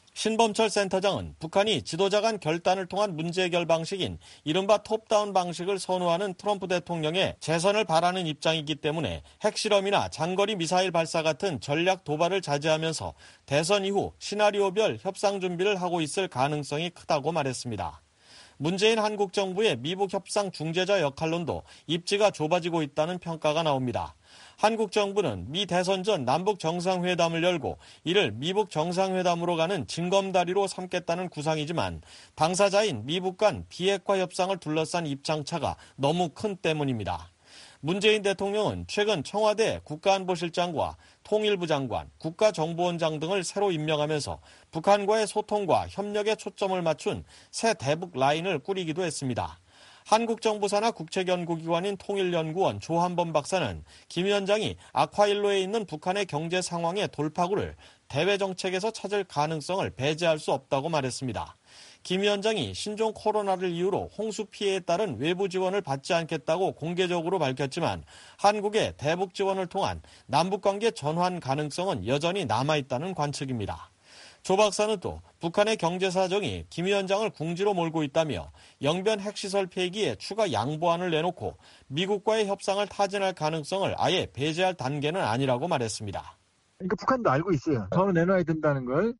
신범철 센터장은 북한이 지도자 간 결단을 통한 문제 해결 방식인 이른바 톱다운 방식을 선호하는 트럼프 대통령의 재선을 바라는 입장이기 때문에 핵실험이나 장거리 미사일 발사 같은 전략 도발을 자제하면서 대선 이후 시나리오별 협상 준비를 하고 있을 가능성이 크다고 말했습니다. 문재인 한국 정부의 미북 협상 중재자 역할론도 입지가 좁아지고 있다는 평가가 나옵니다. 한국 정부는 미 대선 전 남북 정상회담을 열고 이를 미북 정상회담으로 가는 징검다리로 삼겠다는 구상이지만 당사자인 미북 간 비핵화 협상을 둘러싼 입장차가 너무 큰 때문입니다. 문재인 대통령은 최근 청와대 국가안보실장과 통일부 장관, 국가정보원장 등을 새로 임명하면서 북한과의 소통과 협력에 초점을 맞춘 새 대북 라인을 꾸리기도 했습니다. 한국 정부 산하 국책연구기관인 통일연구원 조한범 박사는 김 위원장이 아콰일로에 있는 북한의 경제 상황의 돌파구를 대외 정책에서 찾을 가능성을 배제할 수 없다고 말했습니다. 김 위원장이 신종 코로나를 이유로 홍수 피해에 따른 외부 지원을 받지 않겠다고 공개적으로 밝혔지만 한국의 대북 지원을 통한 남북관계 전환 가능성은 여전히 남아있다는 관측입니다. 조 박사는 또 북한의 경제 사정이 김 위원장을 궁지로 몰고 있다며 영변 핵시설 폐기에 추가 양보안을 내놓고 미국과의 협상을 타진할 가능성을 아예 배제할 단계는 아니라고 말했습니다. 그러니까 북한도 알고 있어요. 더 내놔야 된다는 걸.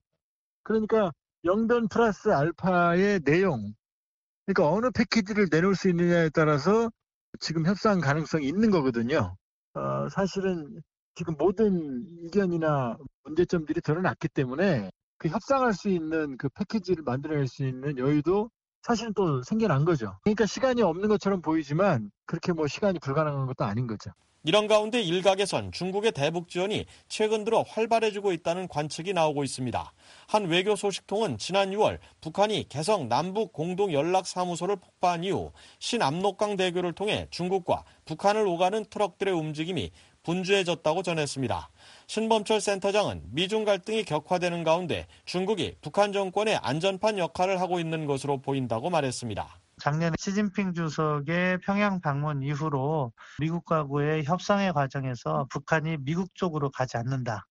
그러니까 영변 플러스 알파의 내용, 그러니까 어느 패키지를 내놓을 수 있느냐에 따라서 지금 협상 가능성이 있는 거거든요. 어, 사실은 지금 모든 이견이나 문제점들이 드러났기 때문에 그 협상할 수 있는 그 패키지를 만들어낼 수 있는 여유도 사실은 또 생겨난 거죠. 그러니까 시간이 없는 것처럼 보이지만 그렇게 뭐 시간이 불가능한 것도 아닌 거죠. 이런 가운데 일각에선 중국의 대북 지원이 최근 들어 활발해지고 있다는 관측이 나오고 있습니다. 한 외교 소식통은 지난 유월 북한이 개성 남북 공동연락사무소를 폭파한 이후 신압록강 대교를 통해 중국과 북한을 오가는 트럭들의 움직임이 분주해졌다고 전했습니다. 신범철 센터장은 미중 갈등이 격화되는 가운데 중국이 북한 정권의 안전판 역할을 하고 있는 것으로 보인다고 말했습니다. 작년에 시진핑 주석의 평양 방문 이후로 미국과의 협상의 과정에서 북한이 미국 쪽으로 가지 않는다.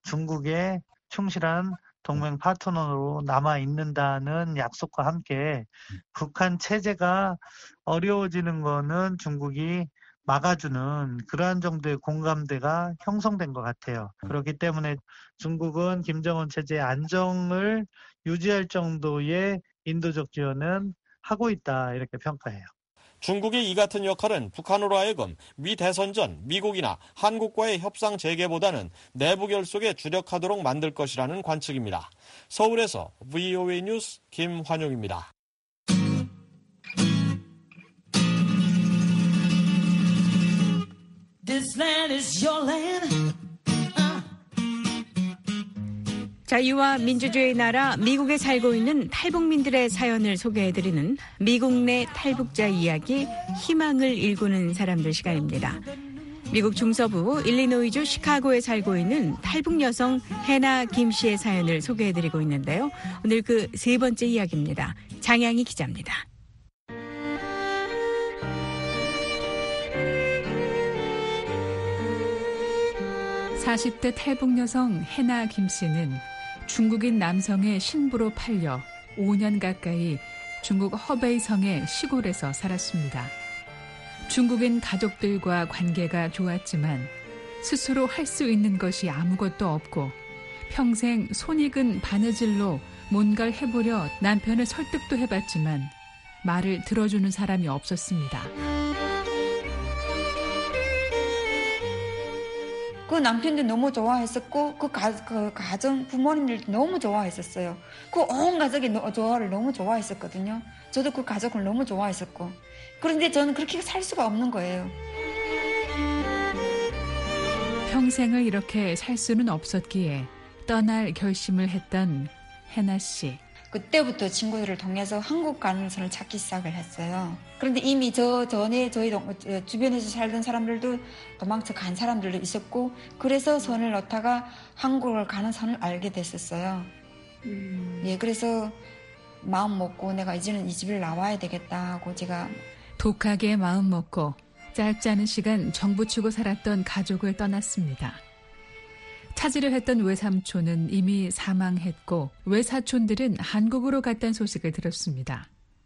중국의 충실한 동맹 파트너로 남아있는다는 약속과 함께 북한 체제가 어려워지는 거는 중국이 막아주는 그러한 정도의 공감대가 형성된 것 같아요. 그렇기 때문에 중국은 김정은 체제의 안정을 유지할 정도의 인도적 지원은 하고 있다, 이렇게 평가해요. 중국의 이 같은 역할은 북한으로 하여금 미 대선 전 미국이나 한국과의 협상 재개보다는 내부 결속에 주력하도록 만들 것이라는 관측입니다. 서울에서 브이오에이 뉴스 김환용입니다. This land is your land. 자유와 민주주의 나라 미국에 살고 있는 탈북민들의 사연을 소개해드리는 미국 내 탈북자 이야기, 희망을 일구는 사람들 시간입니다. 미국 중서부 일리노이주 시카고에 살고 있는 탈북 여성 해나 김 씨의 사연을 소개해드리고 있는데요. 오늘 그 세 번째 이야기입니다. 장양희 기자입니다. 사십 대 탈북 여성 해나 김 씨는 중국인 남성의 신부로 팔려 오 년 가까이 중국 허베이성의 시골에서 살았습니다. 중국인 가족들과 관계가 좋았지만 스스로 할 수 있는 것이 아무것도 없고 평생 손익은 바느질로 뭔가를 해보려 남편을 설득도 해봤지만 말을 들어주는 사람이 없었습니다. 그 남편도 너무 좋아했었고 그, 가, 그 가정 부모님들도 너무 좋아했었어요. 그 온 가족이 저를 너무 좋아했었거든요. 저도 그 가족을 너무 좋아했었고 그런데 저는 그렇게 살 수가 없는 거예요. 평생을 이렇게 살 수는 없었기에 떠날 결심을 했던 해나 씨. 그때부터 친구들을 통해서 한국 가는 선을 찾기 시작을 했어요. 그런데 이미 저 전에 저희 주변에서 살던 사람들도 도망쳐 간 사람들도 있었고, 그래서 선을 넣다가 한국을 가는 선을 알게 됐었어요. 음. 예, 그래서 마음 먹고 내가 이제는 이 집을 나와야 되겠다 하고 제가 독하게 마음 먹고 짧지 않은 시간 정부 치고 살았던 가족을 떠났습니다. 찾으려 했던 외삼촌은 이미 사망했고 외사촌들은 한국으로 갔다는 소식을 들었습니다.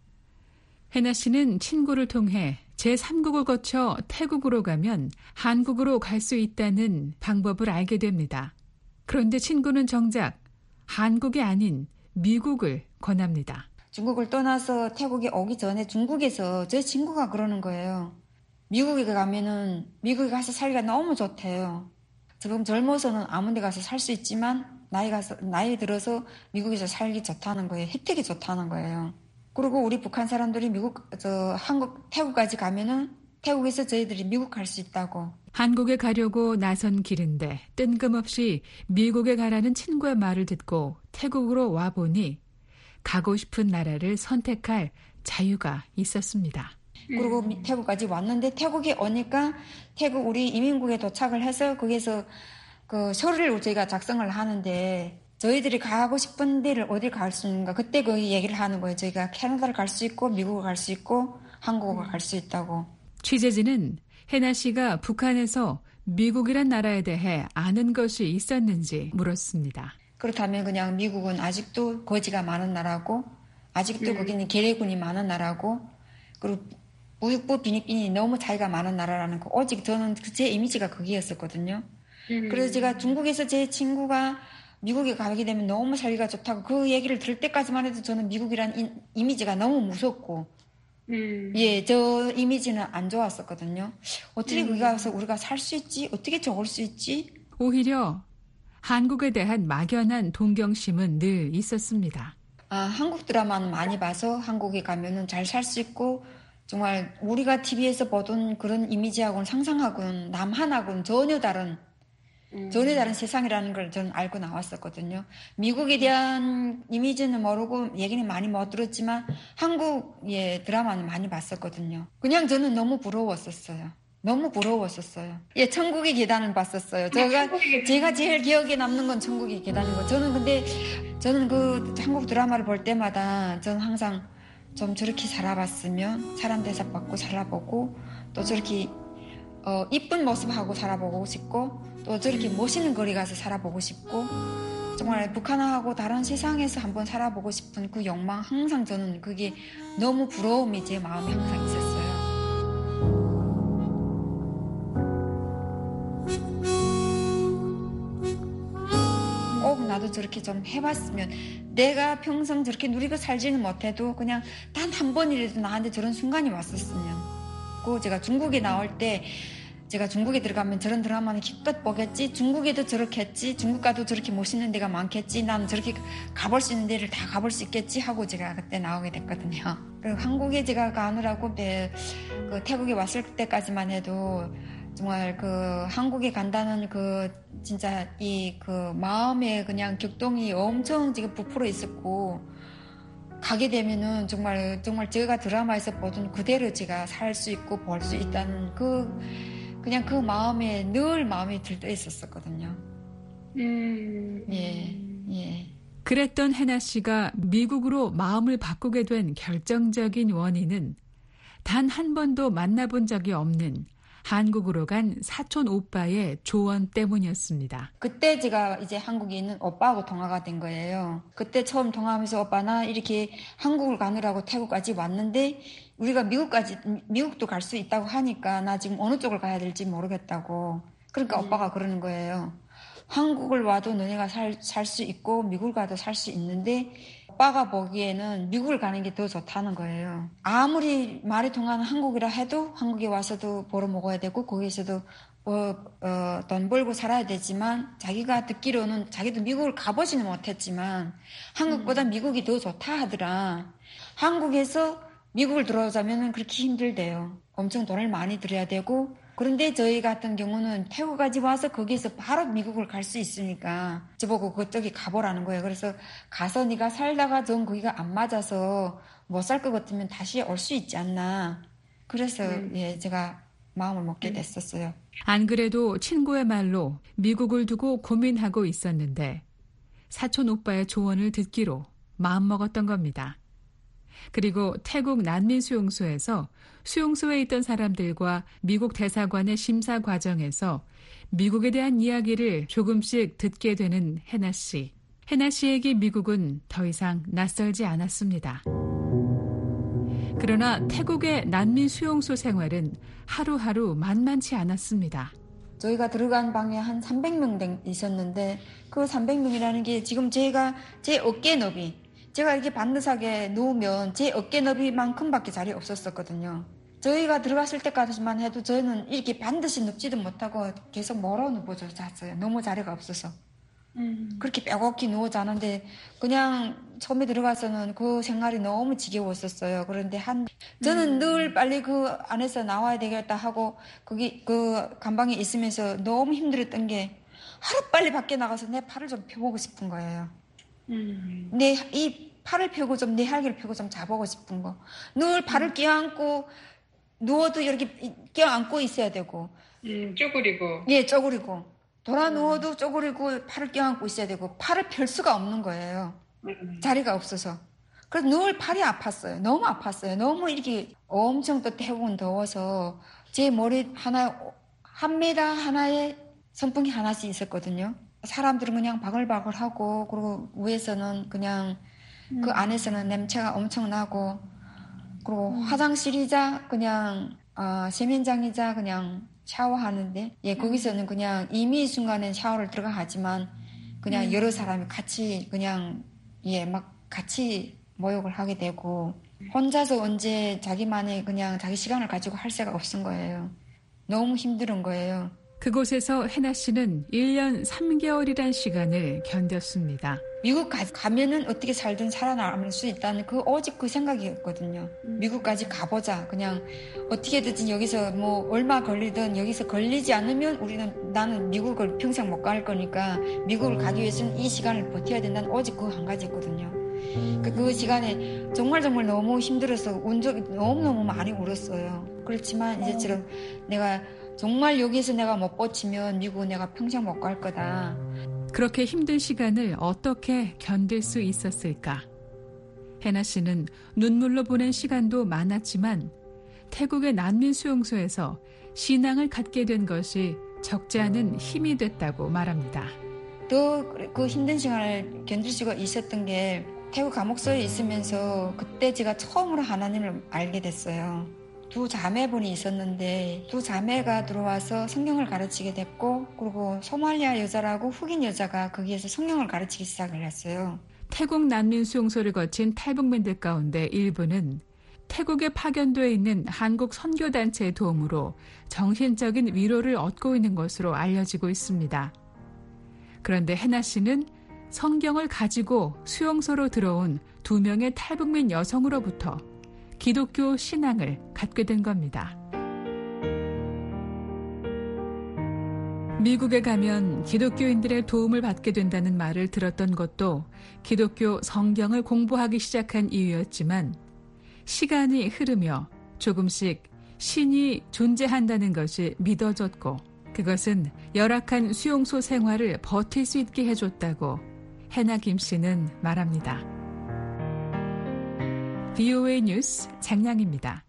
해나 씨는 친구를 통해 제삼국을 거쳐 태국으로 가면 한국으로 갈 수 있다는 방법을 알게 됩니다. 그런데 친구는 정작 한국이 아닌 미국을 권합니다. 중국을 떠나서 태국에 오기 전에 중국에서 제 친구가 그러는 거예요. 미국에 가면은 미국에 가서 살기가 너무 좋대요. 지금 젊어서는 아무 데 가서 살 수 있지만 나이 가서 나이 들어서 미국에서 살기 좋다는 거예요. 혜택이 좋다는 거예요. 그리고 우리 북한 사람들이 미국 저 한국 태국까지 가면은 태국에서 저희들이 미국 갈 수 있다고. 한국에 가려고 나선 길인데 뜬금없이 미국에 가라는 친구의 말을 듣고 태국으로 와보니 가고 싶은 나라를 선택할 자유가 있었습니다. 그리고 태국까지 왔는데 태국에 오니까 태국 우리 이민국에 도착을 해서 거기서 그 서류를 저희가 작성을 하는데 저희들이 가고 싶은 데를 어딜 갈 수 있는가 그때 그 얘기를 하는 거예요. 저희가 캐나다를 갈 수 있고 미국을 갈 수 있고 한국을 갈 수 있다고. 취재진은 해나 씨가 북한에서 미국이란 나라에 대해 아는 것이 있었는지 물었습니다. 그렇다면 그냥 미국은 아직도 거지가 많은 나라고 아직도 음. 거기는 계례군이 많은 나라고 그리고 무역부 비니빈이 너무 차이가 많은 나라라는 거. 오직 저는 제 이미지가 거기였었거든요. 음. 그래서 제가 중국에서 제 친구가 미국에 가게 되면 너무 살기가 좋다고 그 얘기를 들을 때까지만 해도 저는 미국이란 이, 이미지가 너무 무섭고 음. 예, 저 이미지는 안 좋았었거든요. 어떻게 음. 거기 가서 우리가 살 수 있지? 어떻게 적을 수 있지? 오히려 한국에 대한 막연한 동경심은 늘 있었습니다. 아, 한국 드라마는 많이 봐서 한국에 가면은 잘 살 수 있고 정말 우리가 티비에서 보던 그런 이미지하고는 상상하고는 남한하고는 전혀 다른 음. 전혀 다른 세상이라는 걸 저는 알고 나왔었거든요. 미국에 대한 이미지는 모르고 얘기는 많이 못 들었지만 한국의 드라마는 많이 봤었거든요. 그냥 저는 너무 부러웠었어요. 너무 부러웠었어요. 예, 천국의 계단을 봤었어요. 제가 제가 제일 기억에 남는 건 천국의 계단인 거. 저는 근데 저는 그 한국 드라마를 볼 때마다 저는 항상 좀 저렇게 살아봤으면 사람 대접받고 살아보고 또 저렇게 어, 이쁜 모습하고 살아보고 싶고 또 저렇게 멋있는 거리 가서 살아보고 싶고 정말 북한하고 다른 세상에서 한번 살아보고 싶은 그 욕망 항상 저는 그게 너무 부러움이 제 마음에 항상 있었어요. 꼭 나도 저렇게 좀 해봤으면 내가 평생 저렇게 누리고 살지는 못해도 그냥 단 한 번이라도 나한테 저런 순간이 왔었으면. 그 제가 중국에 나올 때 제가 중국에 들어가면 저런 드라마는 기껏 보겠지. 중국에도 저렇게 했지. 중국 가도 저렇게 멋있는 데가 많겠지. 나는 저렇게 가볼 수 있는 데를 다 가볼 수 있겠지 하고 제가 그때 나오게 됐거든요. 그리고 한국에 제가 가느라고 네, 그 태국에 왔을 때까지만 해도 정말 그 한국에 간다는 그 진짜 이 그 마음에 그냥 격동이 엄청 지금 부풀어 있었고 가게 되면은 정말 정말 제가 드라마에서 보던 그대로 제가 살 수 있고 볼 수 있다는 그 그냥 그 마음에 늘 마음에 들떠 있었었거든요. 음. 예, 예. 그랬던 해나 씨가 미국으로 마음을 바꾸게 된 결정적인 원인은 단 한 번도 만나본 적이 없는 한국으로 간 사촌 오빠의 조언 때문이었습니다. 그때 제가 이제 한국에 있는 오빠하고 통화가 된 거예요. 그때 처음 통화하면서 오빠 나 이렇게 한국을 가느라고 태국까지 왔는데 우리가 미국까지 미국도 갈 수 있다고 하니까 나 지금 어느 쪽을 가야 될지 모르겠다고. 그러니까 음. 오빠가 그러는 거예요. 한국을 와도 너네가 살 살 수 있고 미국을 가도 살 수 있는데 오빠가 보기에는 미국을 가는 게 더 좋다는 거예요. 아무리 말이 통하는 한국이라 해도 한국에 와서도 벌어 먹어야 되고 거기에서도 어, 어, 돈 벌고 살아야 되지만 자기가 듣기로는 자기도 미국을 가보지는 못했지만 한국보다 음. 미국이 더 좋다 하더라. 한국에서 미국을 들어오자면 그렇게 힘들대요. 엄청 돈을 많이 들여야 되고 그런데 저희 같은 경우는 태국까지 와서 거기서 바로 미국을 갈 수 있으니까 저보고 그쪽에 가보라는 거예요. 그래서 가서 네가 살다가 전 거기가 안 맞아서 못 살 것 같으면 다시 올 수 있지 않나. 그래서 음. 예, 제가 마음을 먹게 됐었어요. 안 그래도 친구의 말로 미국을 두고 고민하고 있었는데 사촌 오빠의 조언을 듣기로 마음먹었던 겁니다. 그리고 태국 난민수용소에서 수용소에 있던 사람들과 미국 대사관의 심사 과정에서 미국에 대한 이야기를 조금씩 듣게 되는 해나 씨. 해나 씨에게 미국은 더 이상 낯설지 않았습니다. 그러나 태국의 난민 수용소 생활은 하루하루 만만치 않았습니다. 저희가 들어간 방에 한 삼백 명 있었는데 그 삼백 명이라는 게 지금 제가 제 어깨 너비, 제가 이렇게 반듯하게 누우면 제 어깨 너비만큼밖에 자리 없었었거든요. 저희가 들어갔을 때까지만 해도 저희는 이렇게 반드시 눕지도 못하고 계속 멀어 누워져 잤어요. 너무 자리가 없어서. 음. 그렇게 빼곡히 누워 자는데 그냥 처음에 들어가서는 그 생활이 너무 지겨웠었어요. 그런데 한 저는 음. 늘 빨리 그 안에서 나와야 되겠다 하고 거기 그 감방에 있으면서 너무 힘들었던 게 하루 빨리 밖에 나가서 내 팔을 좀 펴보고 싶은 거예요. 음. 내 이 팔을 펴고 좀 내 할기를 펴고 좀 자보고 싶은 거. 늘 팔을 껴안고 누워도 이렇게 껴안고 있어야 되고. 음, 쪼그리고. 예, 쪼그리고. 돌아 누워도 쪼그리고 팔을 껴안고 있어야 되고 팔을 펼 수가 없는 거예요. 음. 자리가 없어서. 그래서 늘 팔이 아팠어요. 너무 아팠어요. 너무 이렇게 엄청 또 태국은 더워서 제 머리 하나, 한 미터 하나에 선풍기 하나씩 있었거든요. 사람들은 그냥 바글바글하고 그리고 위에서는 그냥 음. 그 안에서는 냄새가 엄청 나고 그리고 음. 화장실이자 그냥 어, 세면장이자 그냥 샤워하는데 예 거기서는 그냥 이미 순간에 샤워를 들어가 하지만 그냥 음. 여러 사람이 같이 그냥 예 막 같이 모욕을 하게 되고 혼자서 언제 자기만의 그냥 자기 시간을 가지고 할 새가 없은 거예요. 너무 힘든 거예요. 그곳에서 해나 씨는 일 년 삼 개월이란 시간을 견뎠습니다. 미국 가, 가면은 어떻게 살든 살아남을 수 있다는 그 오직 그 생각이었거든요. 음. 미국까지 가보자. 그냥 어떻게든 여기서 뭐 얼마 걸리든 여기서 걸리지 않으면 우리는 나는 미국을 평생 못 갈 거니까 미국을 가기 위해서는 이 시간을 버텨야 된다는 오직 그 한 가지였거든요. 그, 그 시간에 정말 정말 너무 힘들어서 운 적이 너무너무 많이 울었어요. 그렇지만 이제처럼 내가 정말 여기서 내가 못 버티면 미국 내가 평생 못 갈 거다. 그렇게 힘든 시간을 어떻게 견딜 수 있었을까? 해나 씨는 눈물로 보낸 시간도 많았지만 태국의 난민 수용소에서 신앙을 갖게 된 것이 적지 않은 힘이 됐다고 말합니다. 더 그 힘든 시간을 견딜 수가 있었던 게 태국 감옥소에 있으면서 그때 제가 처음으로 하나님을 알게 됐어요. 두 자매분이 있었는데 두 자매가 들어와서 성경을 가르치게 됐고 그리고 소말리아 여자라고 흑인 여자가 거기에서 성경을 가르치기 시작을 했어요. 태국 난민 수용소를 거친 탈북민들 가운데 일부는 태국에 파견돼 있는 한국 선교단체의 도움으로 정신적인 위로를 얻고 있는 것으로 알려지고 있습니다. 그런데 해나 씨는 성경을 가지고 수용소로 들어온 두 명의 탈북민 여성으로부터 기독교 신앙을 갖게 된 겁니다. 미국에 가면 기독교인들의 도움을 받게 된다는 말을 들었던 것도 기독교 성경을 공부하기 시작한 이유였지만 시간이 흐르며 조금씩 신이 존재한다는 것이 믿어졌고 그것은 열악한 수용소 생활을 버틸 수 있게 해줬다고 해나 김 씨는 말합니다. 브이오에이 뉴스 장량입니다.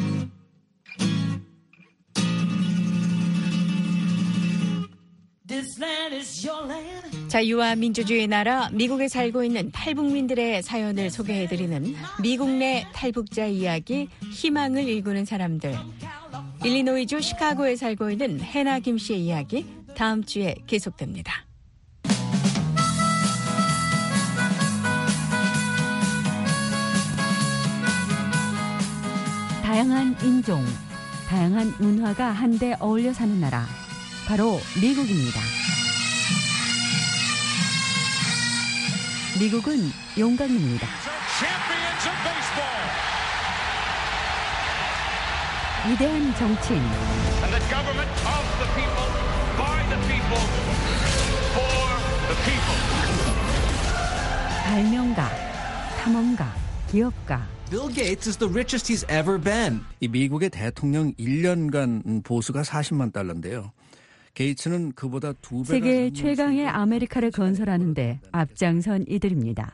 자유와 민주주의 나라 미국에 살고 있는 탈북민들의 사연을 소개해드리는 미국 내 탈북자 이야기 희망을 일구는 사람들. 일리노이주 시카고에 살고 있는 해나 김 씨의 이야기 다음 주에 계속됩니다. 다양한 인종, 다양한 문화가 한데 어울려 사는 나라, 바로 미국입니다. 미국은 용광입니다. 위대한 정치인. And the government of the people, by the people, for the people. 발명가, 탐험가, 기업가. Bill Gates is the richest he's ever been. 이 미국의 대통령 일 년간 보수가 사십만 달러인데요. 게이츠는 그보다 두 배. 세계 최강의 아메리카를 건설하는데 앞장선 이들입니다.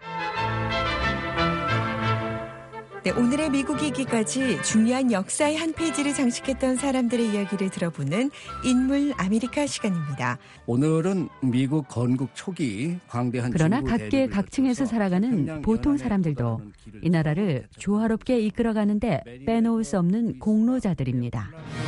네, 오늘의 미국 이기까지 중요한 역사의 한 페이지를 장식했던 사람들의 이야기를 들어보는 인물 아메리카 시간입니다. 오늘은 미국 건국 초기 광대한 그러나 각계 각층에서 살아가는 보통 사람들도 이 나라를 조화롭게 이끌어가는데 빼놓을 수 없는 공로자들입니다.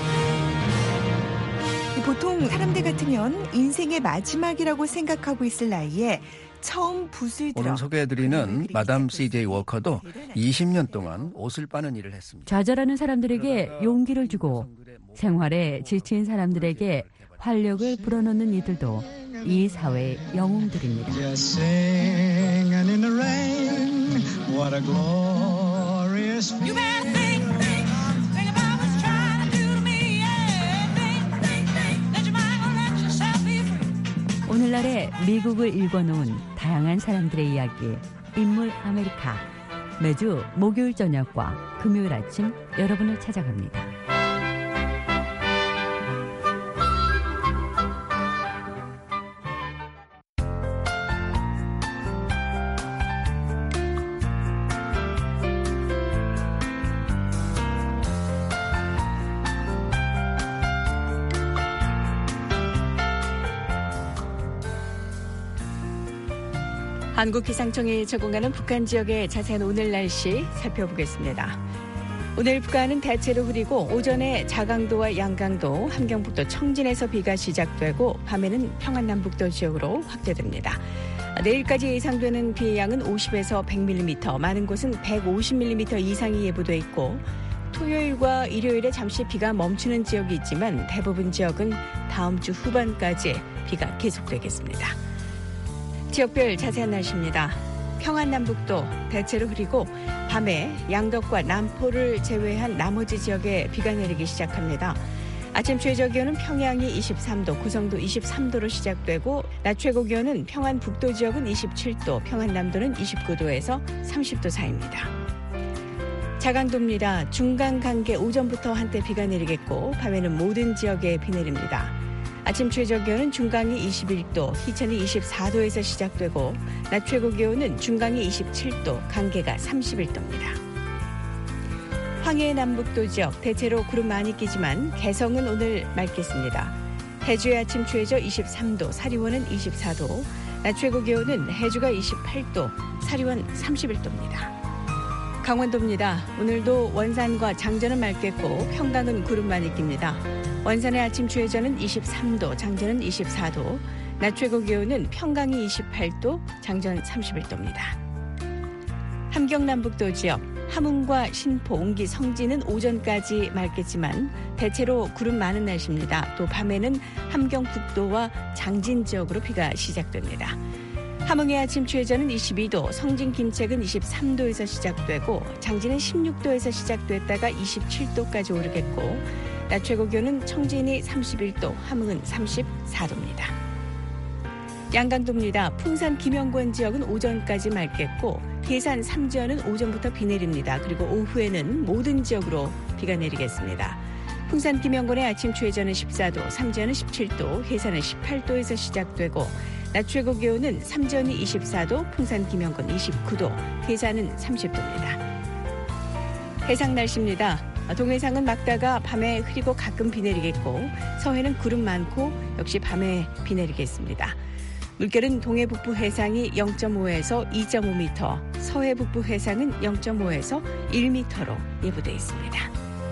보통 사람들 같으면 인생의 마지막이라고 생각하고 있을 나이에 처음 붓을 들어 오늘 소개해드리는 마담 씨제이 워커도 이십 년 동안 옷을 빠는 일을 했습니다. 좌절하는 사람들에게 용기를 주고 생활에 지친 사람들에게 활력을 불어넣는 이들도 이 사회의 영웅들입니다. 오늘날의 미국을 읽어놓은 다양한 사람들의 이야기, 인물 아메리카. 매주 목요일 저녁과 금요일 아침 여러분을 찾아갑니다. 한국기상청이 제공하는 북한 지역의 자세한 오늘 날씨 살펴보겠습니다. 오늘 북한은 대체로 흐리고 오전에 자강도와 양강도, 함경북도 청진에서 비가 시작되고 밤에는 평안남북도 지역으로 확대됩니다. 내일까지 예상되는 비의 양은 오십에서 백 밀리미터, 많은 곳은 백오십 밀리미터 이상이 예보돼 있고 토요일과 일요일에 잠시 비가 멈추는 지역이 있지만 대부분 지역은 다음 주 후반까지 비가 계속되겠습니다. 지역별 자세한 날씨입니다. 평안남북도 대체로 흐리고 밤에 양덕과 남포를 제외한 나머지 지역에 비가 내리기 시작합니다. 아침 최저 기온은 평양이 이십삼 도, 고성도 이십삼 도로 시작되고 낮 최고 기온은 평안북도 지역은 이십칠 도, 평안남도는 이십구 도에서 삼십 도 사이입니다. 자강도입니다. 중강 강계 오전부터 한때 비가 내리겠고 밤에는 모든 지역에 비 내립니다. 아침 최저 기온은 중강이 이십일 도, 희천이 이십사 도에서 시작되고 낮 최고 기온은 중강이 이십칠 도, 강계가 삼십일 도입니다. 황해 남북도 지역 대체로 구름 많이 끼지만 개성은 오늘 맑겠습니다. 해주의 아침 최저 이십삼 도, 사리원은 이십사 도, 낮 최고 기온은 해주가 이십팔 도, 사리원 삼십일 도입니다. 강원도입니다. 오늘도 원산과 장전은 맑겠고 평강은 구름 많이 낍니다. 원산의 아침 최저는 이십삼 도, 장전은 이십사 도, 낮 최고 기온은 평강이 이십팔 도, 장전 삼십일 도입니다. 함경남북도 지역, 함흥과 신포, 옹기, 성지는 오전까지 맑겠지만 대체로 구름 많은 날씨입니다. 또 밤에는 함경북도와 장진 지역으로 비가 시작됩니다. 함흥의 아침 최저는 이십이 도, 성진 김책은 이십삼 도에서 시작되고 장진은 십육 도에서 시작됐다가 이십칠 도까지 오르겠고 낮 최고 기온은 청진이 삼십일 도, 함흥은 삼십사 도입니다. 양강도입니다. 풍산 김영권 지역은 오전까지 맑겠고 계산 삼지연은 오전부터 비 내립니다. 그리고 오후에는 모든 지역으로 비가 내리겠습니다. 풍산 김영권의 아침 최저는 십사 도, 삼지연은 십칠 도, 해산은 십팔 도에서 시작되고 낮 최고 기온은 삼지연이 이십사 도, 풍산 김영권 이십구 도, 해산은 삼십 도입니다. 해상 날씨입니다. 동해상은 막다가 밤에 흐리고 가끔 비 내리겠고 서해는 구름 많고 역시 밤에 비 내리겠습니다. 물결은 동해 북부 해상이 영 점 오에서 이 점 오 미터, 서해 북부 해상은 영 점 오에서 일 미터로 예보돼 있습니다.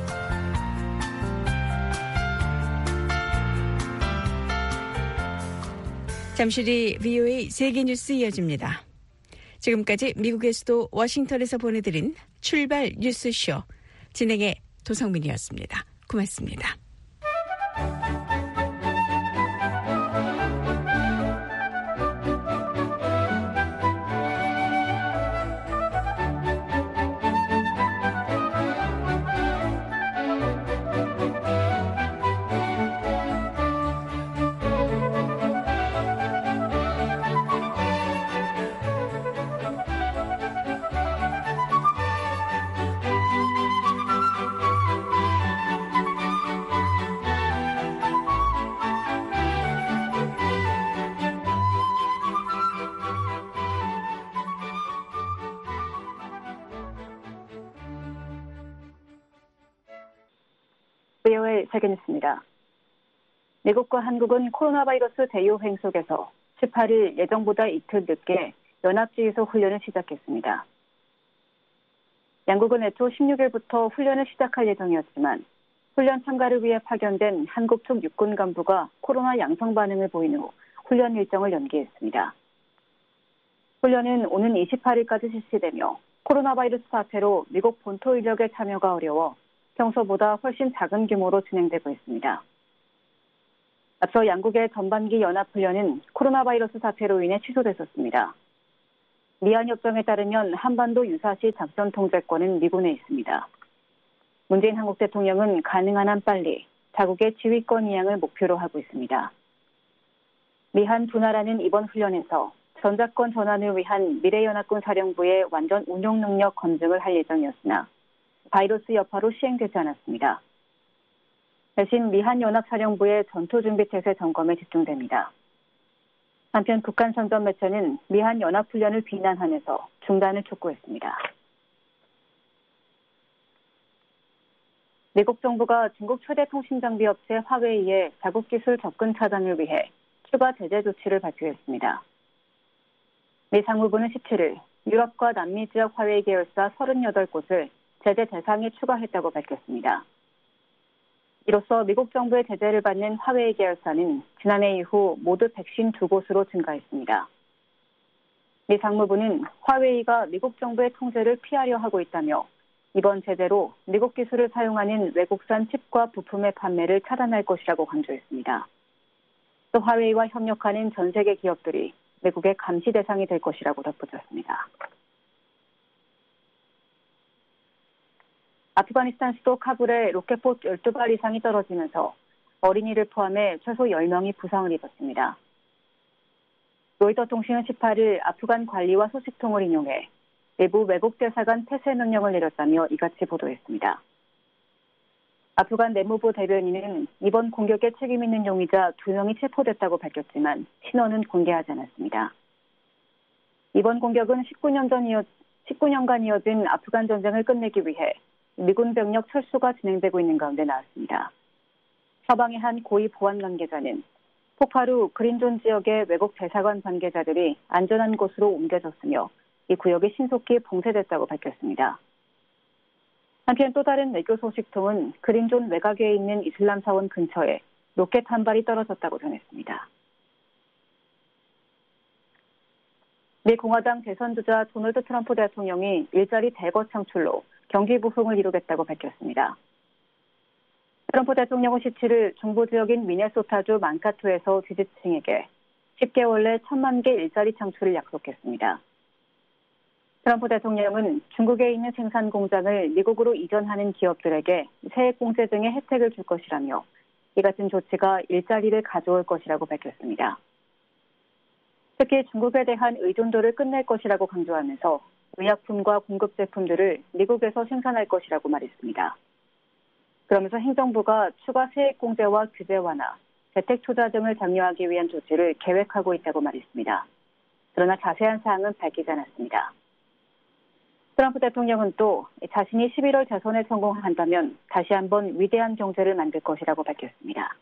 잠시 뒤 브이오에이 세계뉴스 이어집니다. 지금까지 미국의 수도 워싱턴에서 보내드린 출발 뉴스쇼 진행의 도성민이었습니다. 고맙습니다. 브이오에이 세계뉴스입니다. 미국과 한국은 코로나 바이러스 대유행 속에서 십팔 일 예정보다 이틀 늦게 연합지휘소 훈련을 시작했습니다. 양국은 애초 십육 일부터 훈련을 시작할 예정이었지만 훈련 참가를 위해 파견된 한국 측 육군 간부가 코로나 양성 반응을 보인 후 훈련 일정을 연기했습니다. 훈련은 오는 이십팔 일까지 실시되며 코로나 바이러스 사태로 미국 본토 인력의 참여가 어려워 평소보다 훨씬 작은 규모로 진행되고 있습니다. 앞서 양국의 전반기 연합훈련은 코로나 바이러스 사태로 인해 취소됐었습니다. 미한협정에 따르면 한반도 유사시 작전 통제권은 미군에 있습니다. 문재인 한국 대통령은 가능한 한 빨리 자국의 지휘권 이양을 목표로 하고 있습니다. 미한 두 나라는 이번 훈련에서 전자권 전환을 위한 미래연합군 사령부의 완전 운용 능력 검증을 할 예정이었으나 바이러스 여파로 시행되지 않았습니다. 대신 미한연합사령부의 전투준비태세 점검에 집중됩니다. 한편 북한 선전 매체는 미한연합훈련을 비난하면서 중단을 촉구했습니다. 미국 정부가 중국 최대 통신장비 업체 화웨이의 자국 기술 접근 차단을 위해 추가 제재 조치를 발표했습니다. 미 상무부는 십칠 일 유럽과 남미 지역 화웨이 계열사 서른여덟 곳을 제재 대상에 추가했다고 밝혔습니다. 이로써 미국 정부의 제재를 받는 화웨이 계열사는 지난해 이후 모두 백오십이 곳으로 증가했습니다. 미 상무부는 화웨이가 미국 정부의 통제를 피하려 하고 있다며 이번 제재로 미국 기술을 사용하는 외국산 칩과 부품의 판매를 차단할 것이라고 강조했습니다. 또 화웨이와 협력하는 전 세계 기업들이 미국의 감시 대상이 될 것이라고 덧붙였습니다. 아프가니스탄 수도 카불에 로켓포 열두 발 이상이 떨어지면서 어린이를 포함해 최소 열 명이 부상을 입었습니다. 로이터 통신은 십팔 일 아프간 관리와 소식통을 인용해 일부 외국 대사관 폐쇄 명령을 내렸다며 이같이 보도했습니다. 아프간 내무부 대변인은 이번 공격에 책임 있는 용의자 두 명이 체포됐다고 밝혔지만 신원은 공개하지 않았습니다. 이번 공격은 십구 년 전 이어, 십구 년간 이어진 아프간 전쟁을 끝내기 위해 미군 병력 철수가 진행되고 있는 가운데 나왔습니다. 서방의 한 고위 보안 관계자는 폭발 후 그린존 지역의 외국 대사관 관계자들이 안전한 곳으로 옮겨졌으며 이 구역이 신속히 봉쇄됐다고 밝혔습니다. 한편 또 다른 외교 소식통은 그린존 외곽에 있는 이슬람 사원 근처에 로켓 한 발이 떨어졌다고 전했습니다. 미 공화당 대선주자 도널드 트럼프 대통령이 일자리 대거 창출로 경기 부흥을 이루겠다고 밝혔습니다. 트럼프 대통령은 십칠 일 중부 지역인 미네소타주 만카토에서 지지층에게 십 개월 내 천만 개 일자리 창출을 약속했습니다. 트럼프 대통령은 중국에 있는 생산 공장을 미국으로 이전하는 기업들에게 세액공제 등의 혜택을 줄 것이라며 이 같은 조치가 일자리를 가져올 것이라고 밝혔습니다. 특히 중국에 대한 의존도를 끝낼 것이라고 강조하면서 의약품과 공급 제품들을 미국에서 생산할 것이라고 말했습니다. 그러면서 행정부가 추가 세액공제와 규제 완화, 재택 투자 등을 장려하기 위한 조치를 계획하고 있다고 말했습니다. 그러나 자세한 사항은 밝히지 않았습니다. 트럼프 대통령은 또 자신이 십일월 재선에 성공한다면 다시 한번 위대한 경제를 만들 것이라고 밝혔습니다.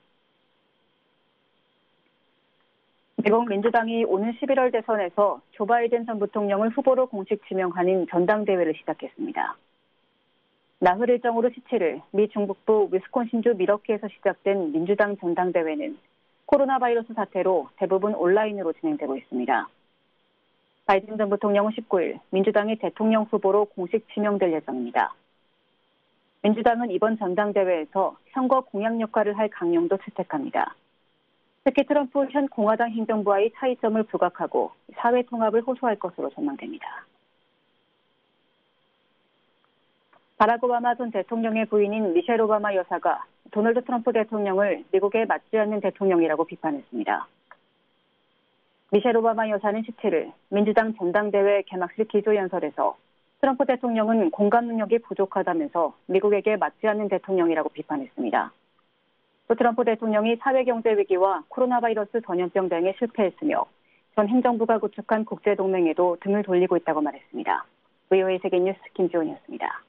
미국 민주당이 오는 십일월 대선에서 조 바이든 전 부통령을 후보로 공식 지명하는 전당대회를 시작했습니다. 나흘 일정으로 십칠 일 미 중북부 위스콘신주 밀워키에서 시작된 민주당 전당대회는 코로나 바이러스 사태로 대부분 온라인으로 진행되고 있습니다. 바이든 전 부통령은 십구 일 민주당의 대통령 후보로 공식 지명될 예정입니다. 민주당은 이번 전당대회에서 선거 공약 역할을 할 강령도 채택합니다. 특히 트럼프 현 공화당 행정부와의 차이점을 부각하고 사회 통합을 호소할 것으로 전망됩니다. 바락 오바마 전 대통령의 부인인 미셸 오바마 여사가 도널드 트럼프 대통령을 미국에 맞지 않는 대통령이라고 비판했습니다. 미셸 오바마 여사는 십칠 일 민주당 전당대회 개막식 기조연설에서 트럼프 대통령은 공감 능력이 부족하다면서 미국에게 맞지 않는 대통령이라고 비판했습니다. 또 트럼프 대통령이 사회경제 위기와 코로나 바이러스 전염병 대응에 실패했으며 전 행정부가 구축한 국제동맹에도 등을 돌리고 있다고 말했습니다. 브이오에이 세계뉴스 김지원이었습니다.